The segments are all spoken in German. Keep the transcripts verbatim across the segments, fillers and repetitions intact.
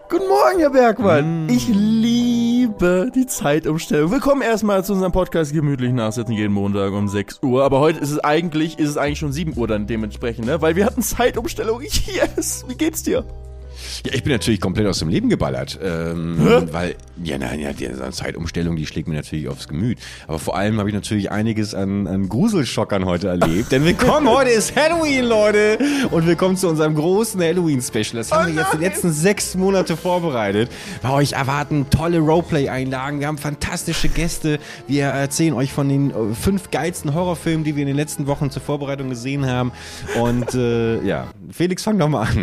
Guten Morgen, Herr Bergmann. Mm. Ich liebe die Zeitumstellung. Willkommen erstmal zu unserem Podcast gemütlich nachsitzen jeden Montag um sechs Uhr. Aber heute ist es eigentlich, ist es eigentlich schon sieben Uhr dann dementsprechend, ne? Weil wir hatten Zeitumstellung. Yes! Wie geht's dir? Ja, ich bin natürlich komplett aus dem Leben geballert, ähm, weil, ja, nein, ja, die Zeitumstellung, die schlägt mir natürlich aufs Gemüt. Aber vor allem habe ich natürlich einiges an, an Gruselschockern heute erlebt, denn willkommen, heute ist Halloween, Leute, und willkommen zu unserem großen Halloween-Special. Das haben oh wir jetzt die letzten sechs Monate vorbereitet. Bei euch erwarten tolle Roleplay-Einlagen, wir haben fantastische Gäste, wir erzählen euch von den fünf geilsten Horrorfilmen, die wir in den letzten Wochen zur Vorbereitung gesehen haben. Und, äh, ja, Felix, fang doch mal an.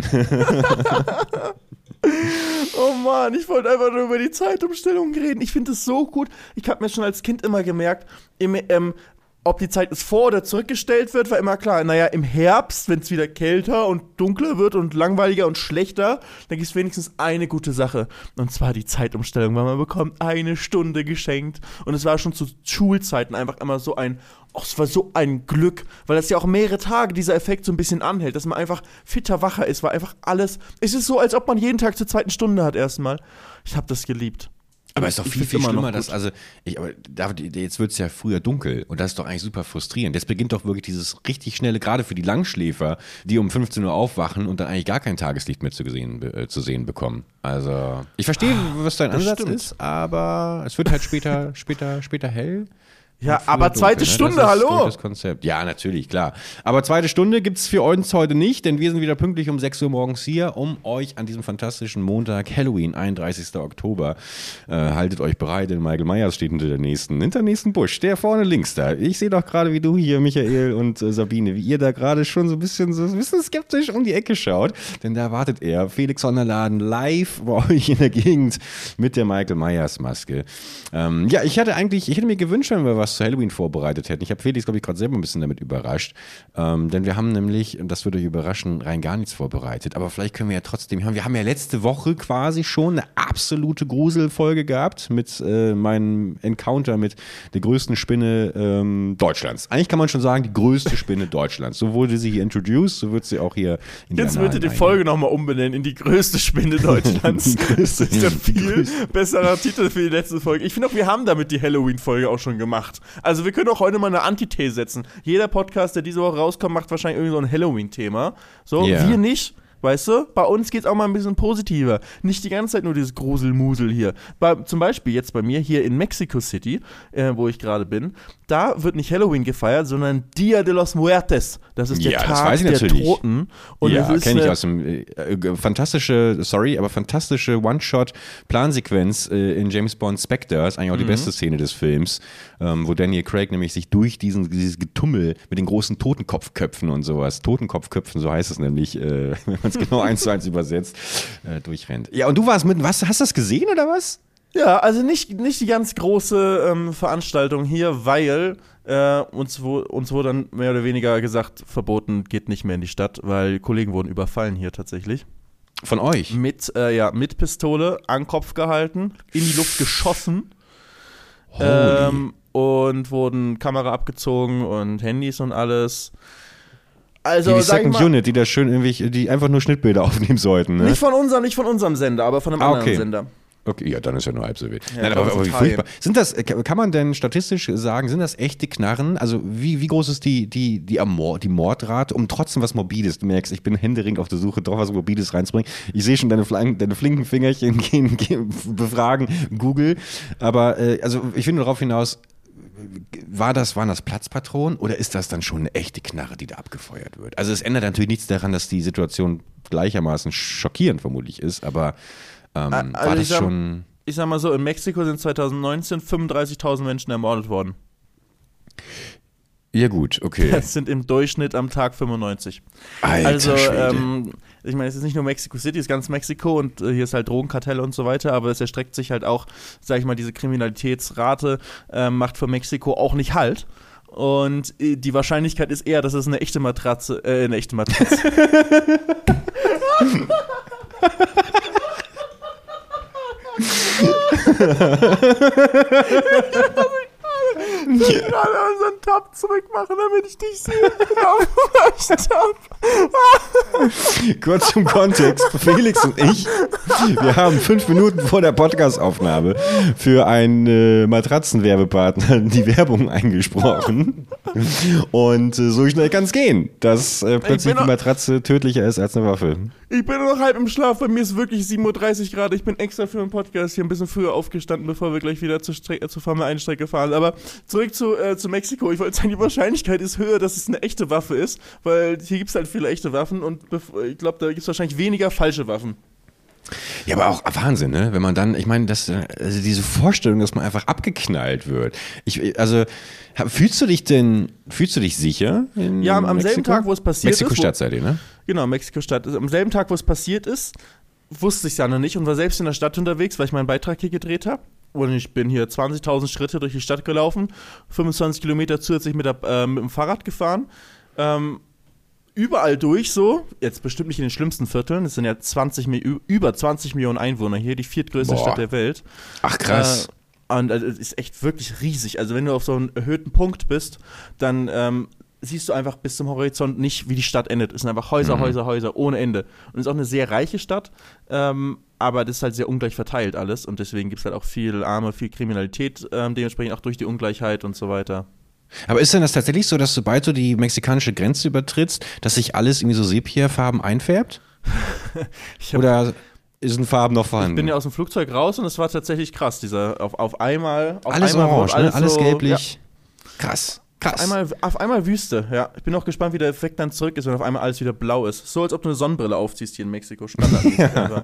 Oh Mann, ich wollte einfach nur über die Zeitumstellung reden. Ich finde es so gut. Ich habe mir schon als Kind immer gemerkt, im, ähm, ob die Zeit jetzt vor- oder zurückgestellt wird, war immer klar. Naja, im Herbst, wenn es wieder kälter und dunkler wird und langweiliger und schlechter, dann gibt es wenigstens eine gute Sache. Und zwar die Zeitumstellung, weil man bekommt eine Stunde geschenkt. Und es war schon zu Schulzeiten einfach immer so ein, oh, es war so ein Glück, weil das ja auch mehrere Tage dieser Effekt so ein bisschen anhält, dass man einfach fitter, wacher ist, war einfach alles, es ist so, als ob man jeden Tag zur zweiten Stunde hat erstmal. Ich habe das geliebt. Aber es ist doch viel, viel schlimmer, dass, also, ich, aber David, jetzt wird es ja früher dunkel und das ist doch eigentlich super frustrierend. Jetzt beginnt doch wirklich dieses richtig schnelle, gerade für die Langschläfer, die um fünfzehn Uhr aufwachen und dann eigentlich gar kein Tageslicht mehr zu, gesehen, äh, zu sehen bekommen. Also, ich verstehe, was dein das Ansatz stimmt. ist, aber es wird halt später, später, später hell. Ja, aber zweite dunkel, Stunde, ne? Das hallo? Das Konzept. Ja, natürlich, klar. Aber zweite Stunde gibt's für uns heute nicht, denn wir sind wieder pünktlich um sechs Uhr morgens hier, um euch an diesem fantastischen Montag, Halloween, einunddreißigsten Oktober, äh, haltet euch bereit, denn Michael Myers steht hinter der nächsten, hinter dem nächsten Busch, der vorne links da. Ich sehe doch gerade, wie du hier, Michael und äh, Sabine, wie ihr da gerade schon so ein bisschen, so ein bisschen skeptisch um die Ecke schaut, denn da wartet er, Felix von der Laden, live bei euch in der Gegend mit der Michael Myers Maske. Ähm, ja, ich hatte eigentlich, ich hätte mir gewünscht, wenn wir was zu Halloween vorbereitet hätten. Ich habe Felix, glaube ich, gerade selber ein bisschen damit überrascht. Ähm, denn wir haben nämlich, und das würde euch überraschen, rein gar nichts vorbereitet. Aber vielleicht können wir ja trotzdem, wir haben ja letzte Woche quasi schon eine absolute Gruselfolge gehabt mit äh, meinem Encounter mit der größten Spinne ähm, Deutschlands. Eigentlich kann man schon sagen, die größte Spinne Deutschlands. So wurde sie hier introduced, so wird sie auch hier in die Jetzt wird ihr die Folge nochmal umbenennen in die größte Spinne Deutschlands. Die größte, das ist ein viel besserer Titel für die letzte Folge. Ich finde auch, wir haben damit die Halloween-Folge auch schon gemacht. Also wir können auch heute mal eine Antithese setzen. Jeder Podcast, der diese Woche rauskommt, macht wahrscheinlich irgendwie so ein Halloween-Thema. So, yeah. Wir nicht. Weißt du, bei uns geht's auch mal ein bisschen positiver. Nicht die ganze Zeit nur dieses Gruselmusel hier. Bei, zum Beispiel jetzt bei mir hier in Mexico City, äh, wo ich gerade bin, da wird nicht Halloween gefeiert, sondern Dia de los Muertes. Das ist der ja, Tag der natürlich. Toten. Und ja, kenne ich aus dem äh, äh, fantastische, sorry, aber fantastische One-Shot-Plansequenz äh, in James Bond Spectre. Ist eigentlich auch die mhm. beste Szene des Films, ähm, wo Daniel Craig nämlich sich durch diesen, dieses Getummel mit den großen Totenkopfköpfen und sowas, Totenkopfköpfen, so heißt es nämlich, äh, ganz genau eins zu eins übersetzt, äh, durchrennt. Ja, und du warst mit, was, hast du das gesehen oder was? Ja, also nicht, nicht die ganz große ähm, Veranstaltung hier, weil äh, uns, wo, uns wurde dann mehr oder weniger gesagt, verboten, geht nicht mehr in die Stadt, weil Kollegen wurden überfallen hier tatsächlich. Von euch? Mit, äh, ja, mit Pistole an den Kopf gehalten, in die Luft geschossen ähm, und wurden Kamera abgezogen und Handys und alles. Also, die, die Second mal, Unit, die da schön irgendwie, die einfach nur Schnittbilder aufnehmen sollten, ne? Nicht von unserem, nicht von unserem Sender, aber von einem ah, anderen okay. Sender. Okay, ja, dann ist ja nur halb so wild. Ja, Nein, aber, aber wie furchtbar. Sind das, kann man denn statistisch sagen, sind das echte Knarren? Also wie, wie groß ist die, die, die, Amor, die Mordrate, um trotzdem was Morbides, du merkst, ich bin händeringend auf der Suche, doch was Morbides reinzubringen. Ich sehe schon deine, Flanken, deine flinken Fingerchen gehen, gehen, befragen Google. Aber äh, also ich will nur darauf hinaus, War das, waren das Platzpatronen oder ist das dann schon eine echte Knarre, die da abgefeuert wird? Also es ändert natürlich nichts daran, dass die Situation gleichermaßen schockierend vermutlich ist, aber ähm, also war das ich sag, schon... Ich sag mal so, in Mexiko sind zwanzig neunzehn fünfunddreißigtausend Menschen ermordet worden. Ja gut, okay. Das sind im Durchschnitt am Tag fünfundneunzig. Alter also, Schwede. Ähm, ich meine, es ist nicht nur Mexico City, es ist ganz Mexiko und äh, hier ist halt Drogenkartell und so weiter, aber es erstreckt sich halt auch, sag ich mal, diese Kriminalitätsrate äh, macht für Mexiko auch nicht Halt. Und äh, die Wahrscheinlichkeit ist eher, dass es eine echte Matratze, äh, eine echte Matratze. Ich will gerade unseren Tab zurückmachen, damit ich dich sehe. Genau, Tab. Kurz zum Kontext, Felix und ich, wir haben fünf Minuten vor der Podcast-Aufnahme für einen äh, Matratzenwerbepartner die Werbung eingesprochen. Und äh, so schnell kann es gehen, dass äh, plötzlich die Matratze tödlicher ist als eine Waffe. Ich bin noch halb im Schlaf, bei mir ist wirklich sieben Uhr dreißig Grad. Ich bin extra für den Podcast hier ein bisschen früher aufgestanden, bevor wir gleich wieder zur, Stre- zur Formel eins Strecke fahren. Aber zurück zu, äh, zu Mexiko. Ich wollte sagen, die Wahrscheinlichkeit ist höher, dass es eine echte Waffe ist, weil hier gibt es halt viele echte Waffen und ich glaube, da gibt es wahrscheinlich weniger falsche Waffen. Ja, aber auch Wahnsinn, ne? Wenn man dann, ich meine, das, also diese Vorstellung, dass man einfach abgeknallt wird. Ich, also, fühlst du dich denn, fühlst du dich sicher in Ja, am, am Mexiko? selben Tag, wo es passiert ist. Mexiko-Stadt seid ihr, ne? Genau, Mexiko-Stadt. Am selben Tag, wo es passiert ist, wusste ich es ja noch nicht und war selbst in der Stadt unterwegs, weil ich meinen Beitrag hier gedreht habe. Und ich bin hier zwanzigtausend Schritte durch die Stadt gelaufen, fünfundzwanzig Kilometer zusätzlich mit, der, äh, mit dem Fahrrad gefahren. Ähm, Überall durch so, jetzt bestimmt nicht in den schlimmsten Vierteln, es sind ja zwanzig, über zwanzig Millionen Einwohner hier, die viertgrößte Boah. Stadt der Welt. Ach krass. Äh, und es äh, ist echt wirklich riesig. Also wenn du auf so einem erhöhten Punkt bist, dann ähm, siehst du einfach bis zum Horizont nicht, wie die Stadt endet. Es sind einfach Häuser, mhm. Häuser, Häuser ohne Ende. Und es ist auch eine sehr reiche Stadt, ähm, aber das ist halt sehr ungleich verteilt alles. Und deswegen gibt es halt auch viel Arme, viel Kriminalität, ähm, dementsprechend auch durch die Ungleichheit und so weiter. Aber ist denn das tatsächlich so, dass sobald du die mexikanische Grenze übertrittst, dass sich alles irgendwie so Sepiafarben einfärbt? hab, Oder sind Farben noch vorhanden? Ich bin ja aus dem Flugzeug raus und es war tatsächlich krass, dieser auf, auf einmal auf alles einmal orange, alles, ne? alles so, gelblich. Ja. Krass. Krass. Auf einmal, auf einmal Wüste, ja. Ich bin auch gespannt, wie der Effekt dann zurück ist, wenn auf einmal alles wieder blau ist. So, als ob du eine Sonnenbrille aufziehst hier in Mexiko. Standardmäßig. ja.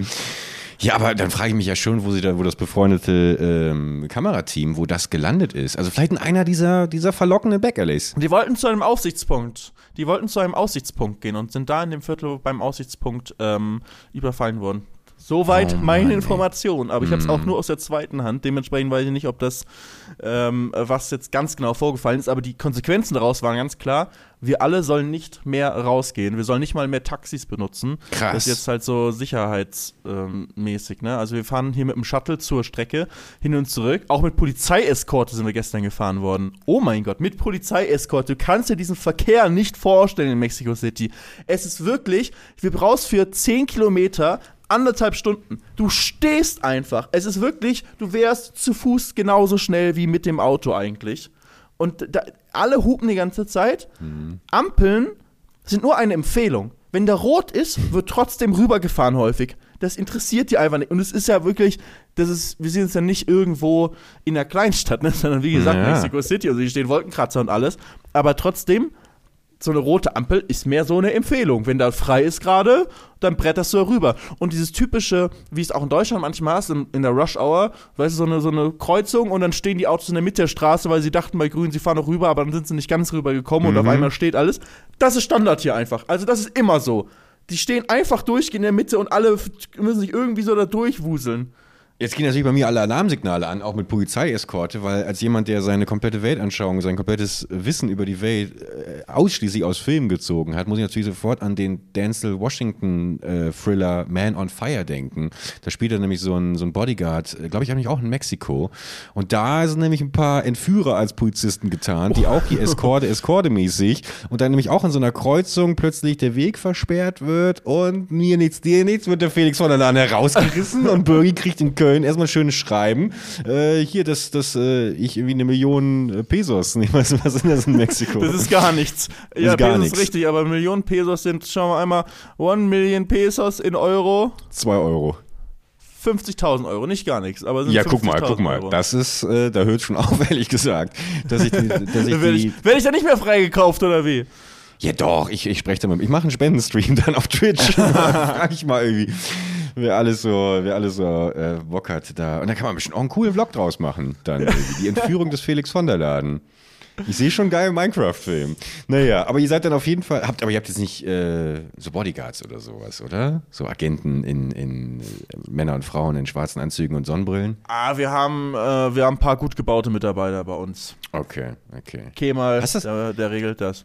Ja, aber dann frage ich mich ja schon, wo sie da, wo das befreundete ähm, Kamerateam, wo das gelandet ist. Also vielleicht in einer dieser, dieser verlockenden Backerlays. Die wollten zu einem Aussichtspunkt. Die wollten zu einem Aussichtspunkt gehen und sind da in dem Viertel beim Aussichtspunkt ähm, überfallen worden. Soweit oh meine Information, aber ich habe es auch nur aus der zweiten Hand. Dementsprechend weiß ich nicht, ob das, ähm, was jetzt ganz genau vorgefallen ist, aber die Konsequenzen daraus waren ganz klar. Wir alle sollen nicht mehr rausgehen. Wir sollen nicht mal mehr Taxis benutzen. Krass. Das ist jetzt halt so sicherheitsmäßig, ne? Also wir fahren hier mit dem Shuttle zur Strecke hin und zurück. Auch mit Polizeieskorte sind wir gestern gefahren worden. Oh mein Gott, mit Polizeieskorte. Du kannst dir diesen Verkehr nicht vorstellen in Mexico City. Es ist wirklich, wir brauchst für zehn Kilometer anderthalb Stunden. Du stehst einfach. Es ist wirklich, du wärst zu Fuß genauso schnell wie mit dem Auto eigentlich. Und da, alle hupen die ganze Zeit. Mhm. Ampeln sind nur eine Empfehlung. Wenn da rot ist, wird trotzdem rübergefahren häufig. Das interessiert die einfach nicht. Und es ist ja wirklich, das ist, wir sind jetzt ja nicht irgendwo in einer Kleinstadt, ne? Sondern wie gesagt, ja. Mexico City, also hier stehen Wolkenkratzer und alles. Aber trotzdem, so eine rote Ampel ist mehr so eine Empfehlung. Wenn da frei ist gerade, dann bretterst du rüber. Und dieses typische, wie es auch in Deutschland manchmal hast, in, in der Rush-Hour, weißt du, so eine, so eine Kreuzung und dann stehen die Autos in der Mitte der Straße, weil sie dachten bei Grün, sie fahren noch rüber, aber dann sind sie nicht ganz rüber gekommen mhm. und auf einmal steht alles. Das ist Standard hier einfach. Also das ist immer so. Die stehen einfach durchgehend in der Mitte und alle müssen sich irgendwie so da durchwuseln. Jetzt gehen natürlich bei mir alle Alarmsignale an, auch mit Polizeieskorte, weil als jemand, der seine komplette Weltanschauung, sein komplettes Wissen über die Welt äh, ausschließlich aus Filmen gezogen hat, muss ich natürlich sofort an den Denzel Washington-Thriller äh, Man on Fire denken. Da spielt er nämlich so ein, so ein Bodyguard, äh, glaube ich eigentlich auch in Mexiko. Und da sind nämlich ein paar Entführer als Polizisten getan, die auch die Eskorte, Eskorte-mäßig und dann nämlich auch in so einer Kreuzung plötzlich der Weg versperrt wird und mir nichts, dir nichts, wird der Felix von der Lahn herausgerissen und Birgi kriegt den Köln erstmal schönes Schreiben. Äh, hier, das, das, äh, ich irgendwie eine Million äh, Pesos. Ich weiß nicht, was sind das in Mexiko? Das ist gar nichts. Das ja, ist gar Pesos nichts. ist richtig, aber Millionen Pesos sind, schauen wir einmal, one Million Pesos in Euro. Zwei Euro. fünfzigtausend Euro, nicht gar nichts, aber sind ja, guck mal, guck mal. Euro. Das ist, äh, da hört schon auf, ehrlich gesagt. Dass ich, die, dass ich werde, die ich, werde ich da nicht mehr freigekauft, oder wie? Ja doch, ich, ich spreche da mal. Ich mache einen Spendenstream dann auf Twitch. Frag ich mal irgendwie. Wer alles so, wer alles so äh, Bock hat da. Und da kann man bestimmt auch einen coolen Vlog draus machen. Dann irgendwie. Die Entführung des Felix von der Laden. Ich sehe schon geil Minecraft-Film. Naja, aber ihr seid dann auf jeden Fall, habt, aber ihr habt jetzt nicht äh, so Bodyguards oder sowas, oder? So Agenten in, in äh, Männer und Frauen in schwarzen Anzügen und Sonnenbrillen? Ah, wir haben, äh, wir haben ein paar gut gebaute Mitarbeiter bei uns. Okay, okay. Kemal, Hast das, der, der regelt das.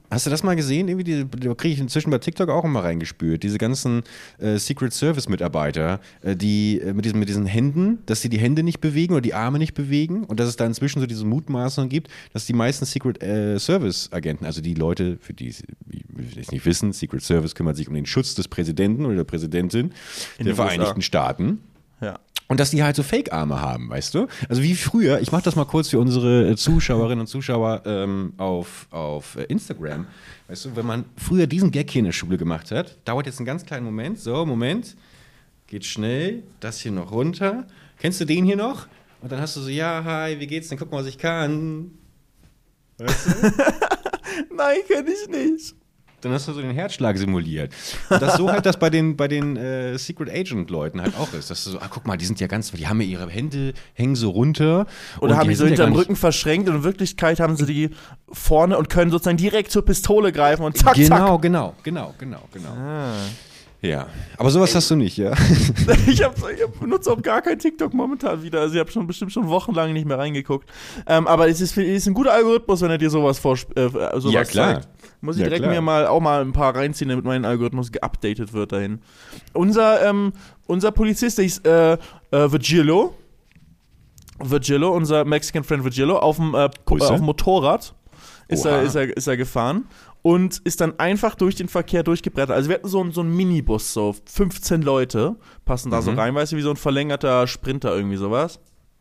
Hast du das mal gesehen? Irgendwie, die, da kriege ich inzwischen bei TikTok auch immer reingespürt. Diese ganzen äh, Secret Service Mitarbeiter, äh, die äh, mit, diesen, mit diesen Händen, dass sie die Hände nicht bewegen oder die Arme nicht bewegen und dass es da inzwischen so diese Mutmaßungen gibt, dass die meisten Secret äh, Service Agenten, also die Leute, für die es nicht wissen, Secret Service kümmert sich um den Schutz des Präsidenten oder der Präsidentin In der den U S A. Vereinigten Staaten. Ja. Und dass die halt so Fake-Arme haben, weißt du? Also wie früher, ich mach das mal kurz für unsere Zuschauerinnen und Zuschauer ähm, auf, auf Instagram. Weißt du, wenn man früher diesen Gag hier in der Schule gemacht hat, dauert jetzt einen ganz kleinen Moment. So, Moment. Geht schnell. Das hier noch runter. Kennst du den hier noch? Und dann hast du so, ja, hi, wie geht's denn? Guck mal, was ich kann. Weißt du? Nein, kenn ich nicht. Dann hast du so den Herzschlag simuliert. Und das so halt das bei den, bei den äh, Secret Agent Leuten halt auch ist. Dass du so, ah, guck mal, die sind ja ganz, die haben ja ihre Hände, hängen so runter. Oder haben die so sind ja hinterm gar nicht- Rücken verschränkt und in Wirklichkeit haben sie die vorne und können sozusagen direkt zur Pistole greifen und zack, Genau, genau, genau, genau, genau. zack. Ah. Ja, aber sowas hast du nicht, ja? Ich, hab, ich hab, benutze auch gar kein TikTok momentan wieder. Also ich habe schon bestimmt schon wochenlang nicht mehr reingeguckt. Ähm, aber es ist, es ist ein guter Algorithmus, wenn er dir sowas vorsp- äh, sowas Ja, klar. zeigt. Muss ich Ja, direkt klar. mir mal auch mal ein paar reinziehen, damit mein Algorithmus geupdatet wird dahin. Unser, ähm, unser Polizist, der ist äh, äh, Virgilio. Virgilio, unser Mexican Friend Virgilio, auf dem äh, Grüße. äh, auf dem Motorrad ist Oha. er, ist, er, ist er gefahren und ist dann einfach durch den Verkehr durchgebrettert. Also wir hatten so, einen- so einen Minibus, so fünfzehn Leute passen da so Mhm. rein, weißt du, wie so ein verlängerter Sprinter, irgendwie sowas.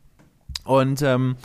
Und ähm,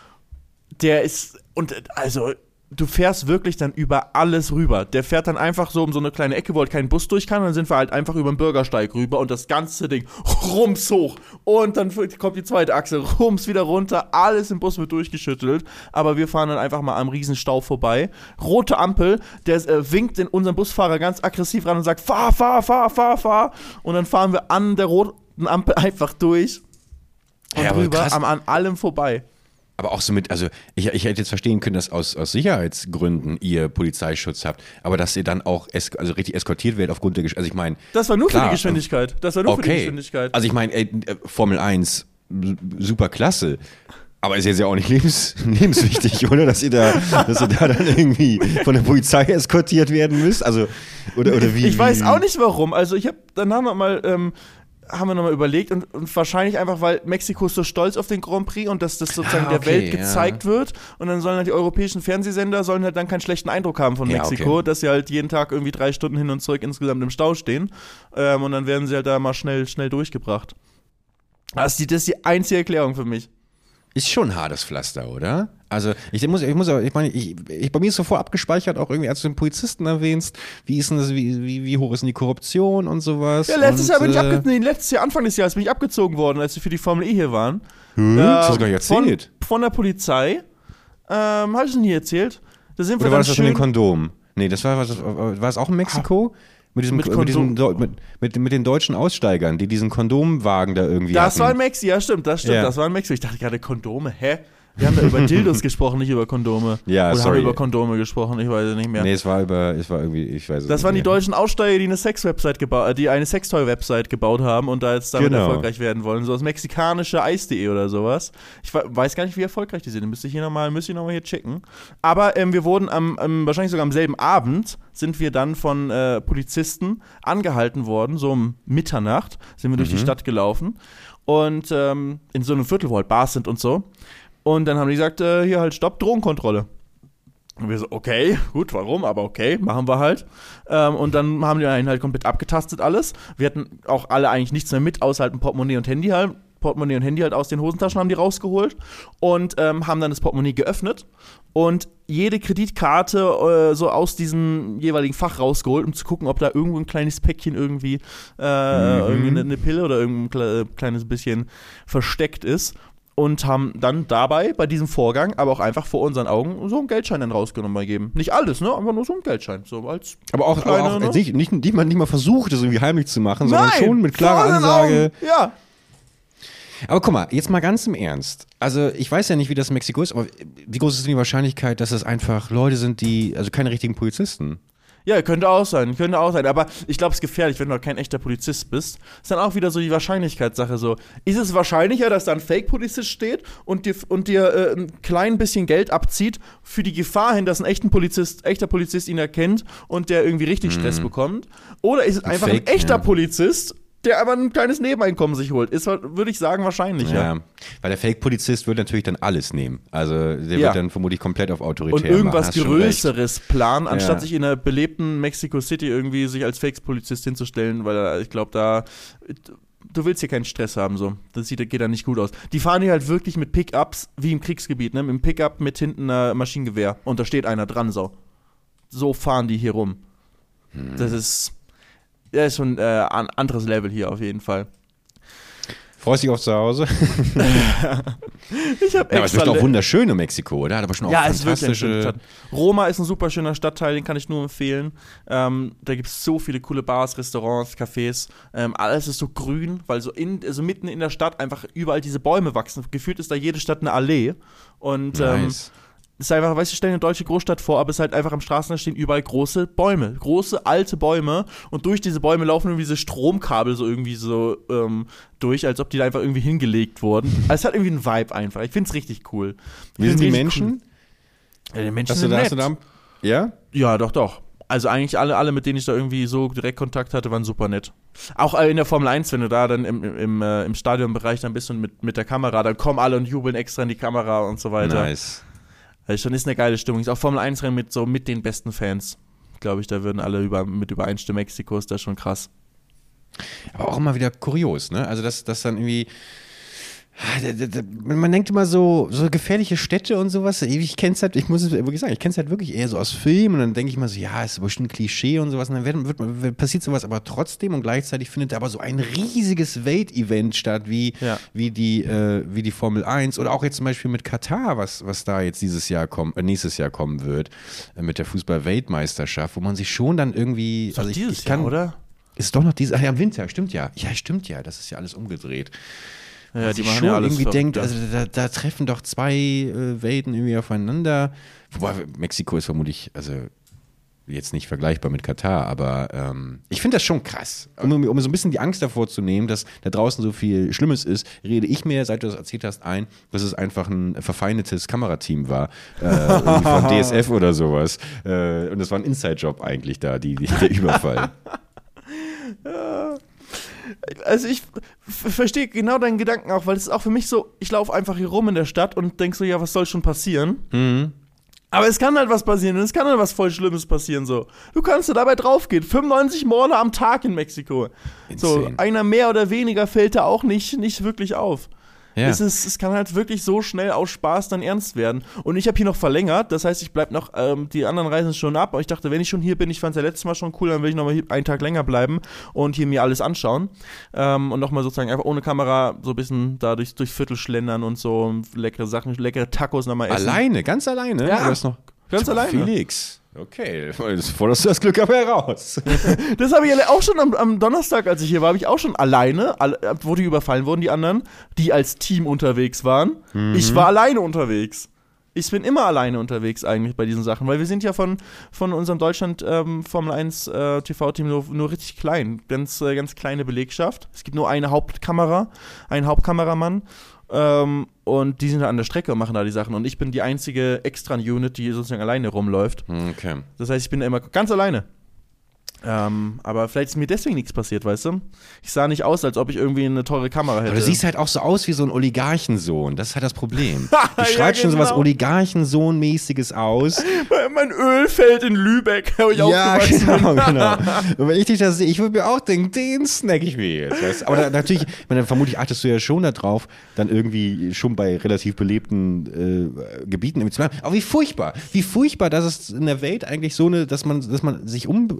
der ist, und äh, also du fährst wirklich dann über alles rüber. Der fährt dann einfach so um so eine kleine Ecke, wo halt kein Bus durch kann, und dann sind wir halt einfach über den Bürgersteig rüber und das ganze Ding rums hoch. Und dann kommt die zweite Achse, rums wieder runter, alles im Bus wird durchgeschüttelt, aber wir fahren dann einfach mal am Riesenstau vorbei. Rote Ampel, der äh, winkt in unseren Busfahrer ganz aggressiv ran und sagt, fahr, fahr, fahr, fahr, fahr. Und dann fahren wir an der roten Ampel einfach durch und Ja, aber rüber, krass. am, an allem vorbei. Aber auch so mit, also ich, ich hätte jetzt verstehen können, dass aus, aus Sicherheitsgründen ihr Polizeischutz habt, aber dass ihr dann auch es, also richtig eskortiert werdet aufgrund der Geschwindigkeit. Also ich meine, Das war nur Klar, für die Geschwindigkeit. Das war nur für die okay. Geschwindigkeit. Also ich meine, ey, äh, Formel eins, s- super klasse. Aber ist jetzt ja auch nicht lebens, lebenswichtig, oder? Dass ihr, da, dass ihr da dann irgendwie von der Polizei eskortiert werden müsst? Also, oder, oder wie? Ich weiß wie- auch nicht warum. Also ich habe danach noch mal, ähm, haben wir nochmal überlegt und, und wahrscheinlich einfach, weil Mexiko ist so stolz auf den Grand Prix und dass das sozusagen Ah, der okay, Welt ja. gezeigt wird und dann sollen halt die europäischen Fernsehsender sollen halt dann keinen schlechten Eindruck haben von Ja, Mexiko, okay. dass sie halt jeden Tag irgendwie drei Stunden hin und zurück insgesamt im Stau stehen ähm, und dann werden sie halt da mal schnell, schnell durchgebracht. Das ist die, das ist die einzige Erklärung für mich. Ist schon ein hartes Pflaster, oder? Also ich muss, ich muss, aber- ich meine, ich, ich, bei mir ist so vorab gespeichert, auch irgendwie, als du den Polizisten erwähnst, wie ist denn das, wie, wie, wie hoch ist denn die Korruption und sowas? Ja, letztes und, Jahr bin ich äh, abgezogen, nee, letztes Jahr, Anfang des Jahres bin ich abgezogen worden, als wir für die Formel E hier waren. Hm, Äh, das hast du gar nicht erzählt. Von, von der Polizei. Ähm, hab ich denn hier erzählt? Da sind wir Oder war dann das das schön mit den Kondomen? Nee, das war, was, war es auch in Mexiko? Mit, diesem, Mit mit, diesem, Kondom- Deu- mit, mit, mit den deutschen Aussteigern, die diesen Kondomwagen da irgendwie Das hatten. war in Mexiko, ja stimmt, das stimmt, Ja. das war in Mexiko. Ich dachte gerade Kondome, hä? Wir haben da über Dildos gesprochen, nicht über Kondome. Ja, Oder sorry. haben wir über Kondome gesprochen, ich weiß es nicht mehr. Nee, es war über, es war irgendwie, ich weiß es Das nicht waren die mehr. deutschen Aussteiger, die eine Sex-Website gebaut, die eine Sextoy-Website gebaut haben und da jetzt damit Genau. erfolgreich werden wollen. So das mexikanische Eis punkt de oder sowas. Ich we- weiß gar nicht, wie erfolgreich die sind. Müsste ich hier nochmal, müsste ich noch mal hier checken. Aber ähm, wir wurden am, am, wahrscheinlich sogar am selben Abend sind wir dann von äh, Polizisten angehalten worden, so um Mitternacht sind wir durch die Mhm. Stadt gelaufen und ähm, in so einem Viertel, wo halt Bars sind und so. Und dann haben die gesagt, äh, hier halt Stopp, Drogenkontrolle. Und wir so, okay, gut, warum? Aber okay, machen wir halt. Ähm, und dann haben die einen halt komplett abgetastet alles. Wir hatten auch alle eigentlich nichts mehr mit, außer halt ein Portemonnaie und Handy halt. Portemonnaie und Handy halt aus den Hosentaschen haben die rausgeholt und ähm, haben dann das Portemonnaie geöffnet und jede Kreditkarte äh, so aus diesem jeweiligen Fach rausgeholt, um zu gucken, ob da irgendwo ein kleines Päckchen irgendwie, äh, Mhm. irgendwie eine, eine Pille oder irgendein kle- kleines bisschen versteckt ist. Und haben dann dabei, bei diesem Vorgang, aber auch einfach vor unseren Augen so einen Geldschein dann rausgenommen mal geben. Nicht alles, ne? Einfach nur so einen Geldschein. So als Aber auch, kleine, aber auch ne? nicht, nicht, nicht, mal, nicht mal versucht, das irgendwie heimlich zu machen, sondern Nein, schon mit vor klarer unseren Ansage. Augen. Ja. Aber guck mal, jetzt mal ganz im Ernst. Also ich weiß ja nicht, wie das in Mexiko ist, aber wie groß ist denn die Wahrscheinlichkeit, dass es einfach Leute sind, die, also keine richtigen Polizisten? Ja, könnte auch sein, könnte auch sein. Aber ich glaube, es ist gefährlich, wenn du kein echter Polizist bist. Ist dann auch wieder so die Wahrscheinlichkeitssache. So, ist es wahrscheinlicher, dass da ein Fake-Polizist steht und dir, und dir äh, ein klein bisschen Geld abzieht für die Gefahr hin, dass ein echter Polizist, echter Polizist ihn erkennt und der irgendwie richtig Stress mhm. bekommt? Oder ist es ein einfach Fake, ein echter ja. Polizist, der aber ein kleines Nebeneinkommen sich holt? Ist, würde ich sagen, wahrscheinlich, ja. ja. Weil der Fake-Polizist wird natürlich dann alles nehmen. Also der ja. wird dann vermutlich komplett auf autoritär und irgendwas machen. Größeres planen, anstatt ja. sich in einer belebten Mexico City irgendwie sich als Fake-Polizist hinzustellen, weil ich glaube, da du willst hier keinen Stress haben, so. Das sieht, geht da nicht gut aus. Die fahren hier halt wirklich mit Pickups, wie im Kriegsgebiet, ne? Im Pickup mit hinten einem Maschinengewehr und da steht einer dran, so. So fahren die hier rum. Hm. Das ist Ja, ist schon äh, ein anderes Level hier auf jeden Fall. Freust dich auf zu Hause? ich hab ja, aber es ist doch wunderschön in Mexiko, oder? Hat aber schon auch ja, es fantastische... ist wirklich eine Stadt. Roma ist ein super schöner Stadtteil, den kann ich nur empfehlen. Ähm, da gibt es so viele coole Bars, Restaurants, Cafés. Ähm, alles ist so grün, weil so in, also mitten in der Stadt einfach überall diese Bäume wachsen. Gefühlt ist da jede Stadt eine Allee. Und nice. ähm, es ist einfach, weißt du, stell dir eine deutsche Großstadt vor, aber es ist halt einfach am Straßenrand stehen überall große Bäume. Große, alte Bäume. Und durch diese Bäume laufen irgendwie diese Stromkabel so irgendwie so ähm, durch, als ob die da einfach irgendwie hingelegt wurden. Also es hat irgendwie einen Vibe einfach. Ich find's richtig cool. Ich Wie sind die Menschen? Cool. Ja, die Menschen hast sind du da, nett. Hast du da, ja? Ja, doch, doch. Also eigentlich alle, alle, mit denen ich da irgendwie so direkt Kontakt hatte, waren super nett. Auch in der Formel eins, wenn du da dann im, im, im, äh, im Stadionbereich dann bist und mit, mit der Kamera, dann kommen alle und jubeln extra in die Kamera und so weiter. Nice. Also schon ist eine geile Stimmung. Ist auch Formel eins Rennen mit so mit den besten Fans. Glaube ich, da würden alle über, mit übereinstimmen. Mexiko ist das schon krass. Aber auch immer wieder kurios, ne? Also dass das dann irgendwie man denkt immer so, so gefährliche Städte und sowas. Ich kenne es halt, ich muss es wirklich sagen, ich kenne es halt wirklich eher so aus Filmen und dann denke ich mal so, ja, ist bestimmt ein Klischee und sowas. Und dann wird, wird, passiert sowas aber trotzdem und gleichzeitig findet aber so ein riesiges Weltevent statt, wie, ja. wie, die, äh, wie die Formel eins oder auch jetzt zum Beispiel mit Katar, was, was da jetzt dieses Jahr kommt, äh, nächstes Jahr kommen wird, äh, mit der Fußball-Weltmeisterschaft, wo man sich schon dann irgendwie. Ist also ich, dieses ich kann, Jahr, oder? Ist doch noch dieses, ach ja, im Winter, stimmt ja. Ja, stimmt ja, das ist ja alles umgedreht. Ja, die machen schon ja alles irgendwie verrückt, denkt, ja. also da, da treffen doch zwei äh, Welten irgendwie aufeinander. Wobei Mexiko ist vermutlich, also jetzt nicht vergleichbar mit Katar, aber ähm, ich finde das schon krass. Um, um so ein bisschen die Angst davor zu nehmen, dass da draußen so viel Schlimmes ist, rede ich mir, seit du das erzählt hast, ein, dass es einfach ein verfeindetes Kamerateam war, äh, von D S F oder sowas. Äh, und das war ein Inside-Job eigentlich da, die, die, der Überfall. Ja. Also ich f- verstehe genau deinen Gedanken auch, weil es ist auch für mich so, ich laufe einfach hier rum in der Stadt und denk so, ja, was soll schon passieren? Mhm. Aber es kann halt was passieren und es kann halt was voll Schlimmes passieren, so. Du kannst da dabei draufgehen, fünfundneunzig Morde am Tag in Mexiko. So, einer mehr oder weniger fällt da auch nicht, nicht wirklich auf. Ja. Es, ist, es kann halt wirklich so schnell aus Spaß dann ernst werden. Und ich habe hier noch verlängert, das heißt, ich bleib noch, ähm, die anderen reisen schon ab. Aber ich dachte, wenn ich schon hier bin, ich fand es ja letztes Mal schon cool, dann will ich noch mal hier einen Tag länger bleiben und hier mir alles anschauen. Ähm, und nochmal sozusagen einfach ohne Kamera so ein bisschen da durch, durch Viertel schlendern und so leckere Sachen, leckere Tacos nochmal essen. Alleine, ganz alleine? Ja, Oder ist noch ganz alleine. Felix. Okay, das forderst du das Glück aber heraus. Das habe ich auch schon am, am Donnerstag, als ich hier war, habe ich auch schon alleine, alle, wo die überfallen wurden, die anderen, die als Team unterwegs waren. Mhm. Ich war alleine unterwegs. Ich bin immer alleine unterwegs eigentlich bei diesen Sachen, weil wir sind ja von, von unserem Deutschland ähm, Formel eins äh, T V-Team nur, nur richtig klein. Ganz, äh, ganz kleine Belegschaft. Es gibt nur eine Hauptkamera, einen Hauptkameramann. Ähm, und die sind da an der Strecke und machen da die Sachen. Und ich bin die einzige Extra-Unit, die sozusagen alleine rumläuft. Okay. Das heißt, ich bin immer ganz alleine. Ähm, aber vielleicht ist mir deswegen nichts passiert, weißt du? Ich sah nicht aus, als ob ich irgendwie eine teure Kamera hätte. Aber du siehst halt auch so aus wie so ein Oligarchensohn. Das ist halt das Problem. Du ja, schreibst schon genau. so was Oligarchensohn-mäßiges aus. Mein Ölfeld in Lübeck, wo ich ja, aufgewachsen genau, bin. genau. Und wenn ich dich da sehe, ich würde mir auch denken, den snack ich mir jetzt. Weißt? Aber da, natürlich, ich meine, vermutlich achtest du ja schon darauf, dann irgendwie schon bei relativ belebten äh, Gebieten irgendwie zu bleiben. Aber wie furchtbar, wie furchtbar, dass es in der Welt eigentlich so eine, dass man, dass man sich umpolen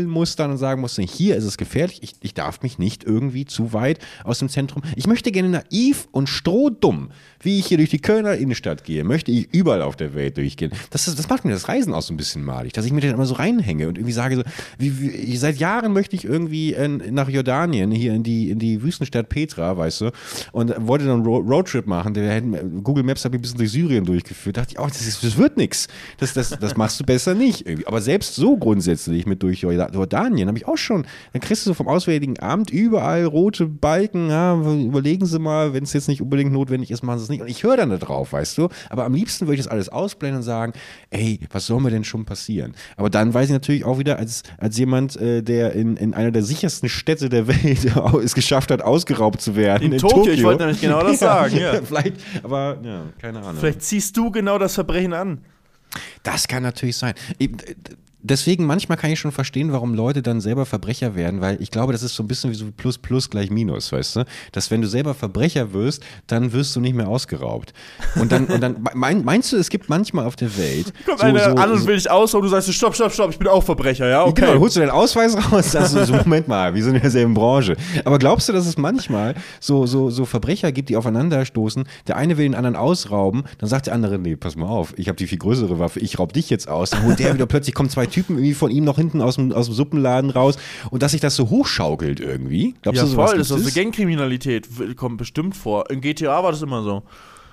aufpolen muss dann und sagen muss, hier ist es gefährlich, ich, ich darf mich nicht irgendwie zu weit aus dem Zentrum. Ich möchte gerne naiv und strohdumm, wie ich hier durch die Kölner Innenstadt gehe, möchte ich überall auf der Welt durchgehen. Das, ist, das macht mir das Reisen auch so ein bisschen malig, dass ich mir dann immer so reinhänge und irgendwie sage so, wie, wie, seit Jahren möchte ich irgendwie in, nach Jordanien, hier in die, in die Wüstenstadt Petra, weißt du, und wollte dann einen Roadtrip machen, der Google Maps hat mich ein bisschen durch Syrien durchgeführt, da dachte ich, oh, das, ist, das wird nichts, das, das, das machst du besser nicht irgendwie. Aber selbst so grundsätzlich mit durch Jordanien habe ich auch schon, dann kriegst du so vom Auswärtigen Amt überall rote Balken, ja, überlegen Sie mal, wenn es jetzt nicht unbedingt notwendig ist, machen Sie es nicht. Und ich höre dann da drauf, weißt du, aber am liebsten würde ich das alles ausblenden und sagen, ey, was soll mir denn schon passieren? Aber dann weiß ich natürlich auch wieder, als, als jemand, äh, der in, in einer der sichersten Städte der Welt es geschafft hat, ausgeraubt zu werden. In, in Tokio, Tokio, ich wollte nämlich genau das ja, sagen. Ja. Vielleicht, aber ja, keine Ahnung. Vielleicht ziehst du genau das Verbrechen an. Das kann natürlich sein. Deswegen, manchmal kann ich schon verstehen, warum Leute dann selber Verbrecher werden, weil ich glaube, das ist so ein bisschen wie so Plus Plus gleich Minus, weißt du? Dass wenn du selber Verbrecher wirst, dann wirst du nicht mehr ausgeraubt. Und dann, und dann mein, meinst du, es gibt manchmal auf der Welt Kommt so, einer so, an und so, will dich ausrauben, du sagst, stopp, stopp, stopp, ich bin auch Verbrecher, ja, okay. Genau, holst du deinen Ausweis raus, sagst du so, Moment mal, wir sind in derselben Branche. Aber glaubst du, dass es manchmal so, so, so Verbrecher gibt, die aufeinanderstoßen, der eine will den anderen ausrauben, dann sagt der andere, nee, pass mal auf, ich habe die viel größere Waffe, ich raub dich jetzt aus. Dann holt der wieder, plötzlich kommen zwei Typen irgendwie von ihm noch hinten aus dem, aus dem Suppenladen raus und dass sich das so hochschaukelt irgendwie. Glaubst ja, du, sowas voll, das ist gibt's? also Gangkriminalität, kommt bestimmt vor. In G T A war das immer so.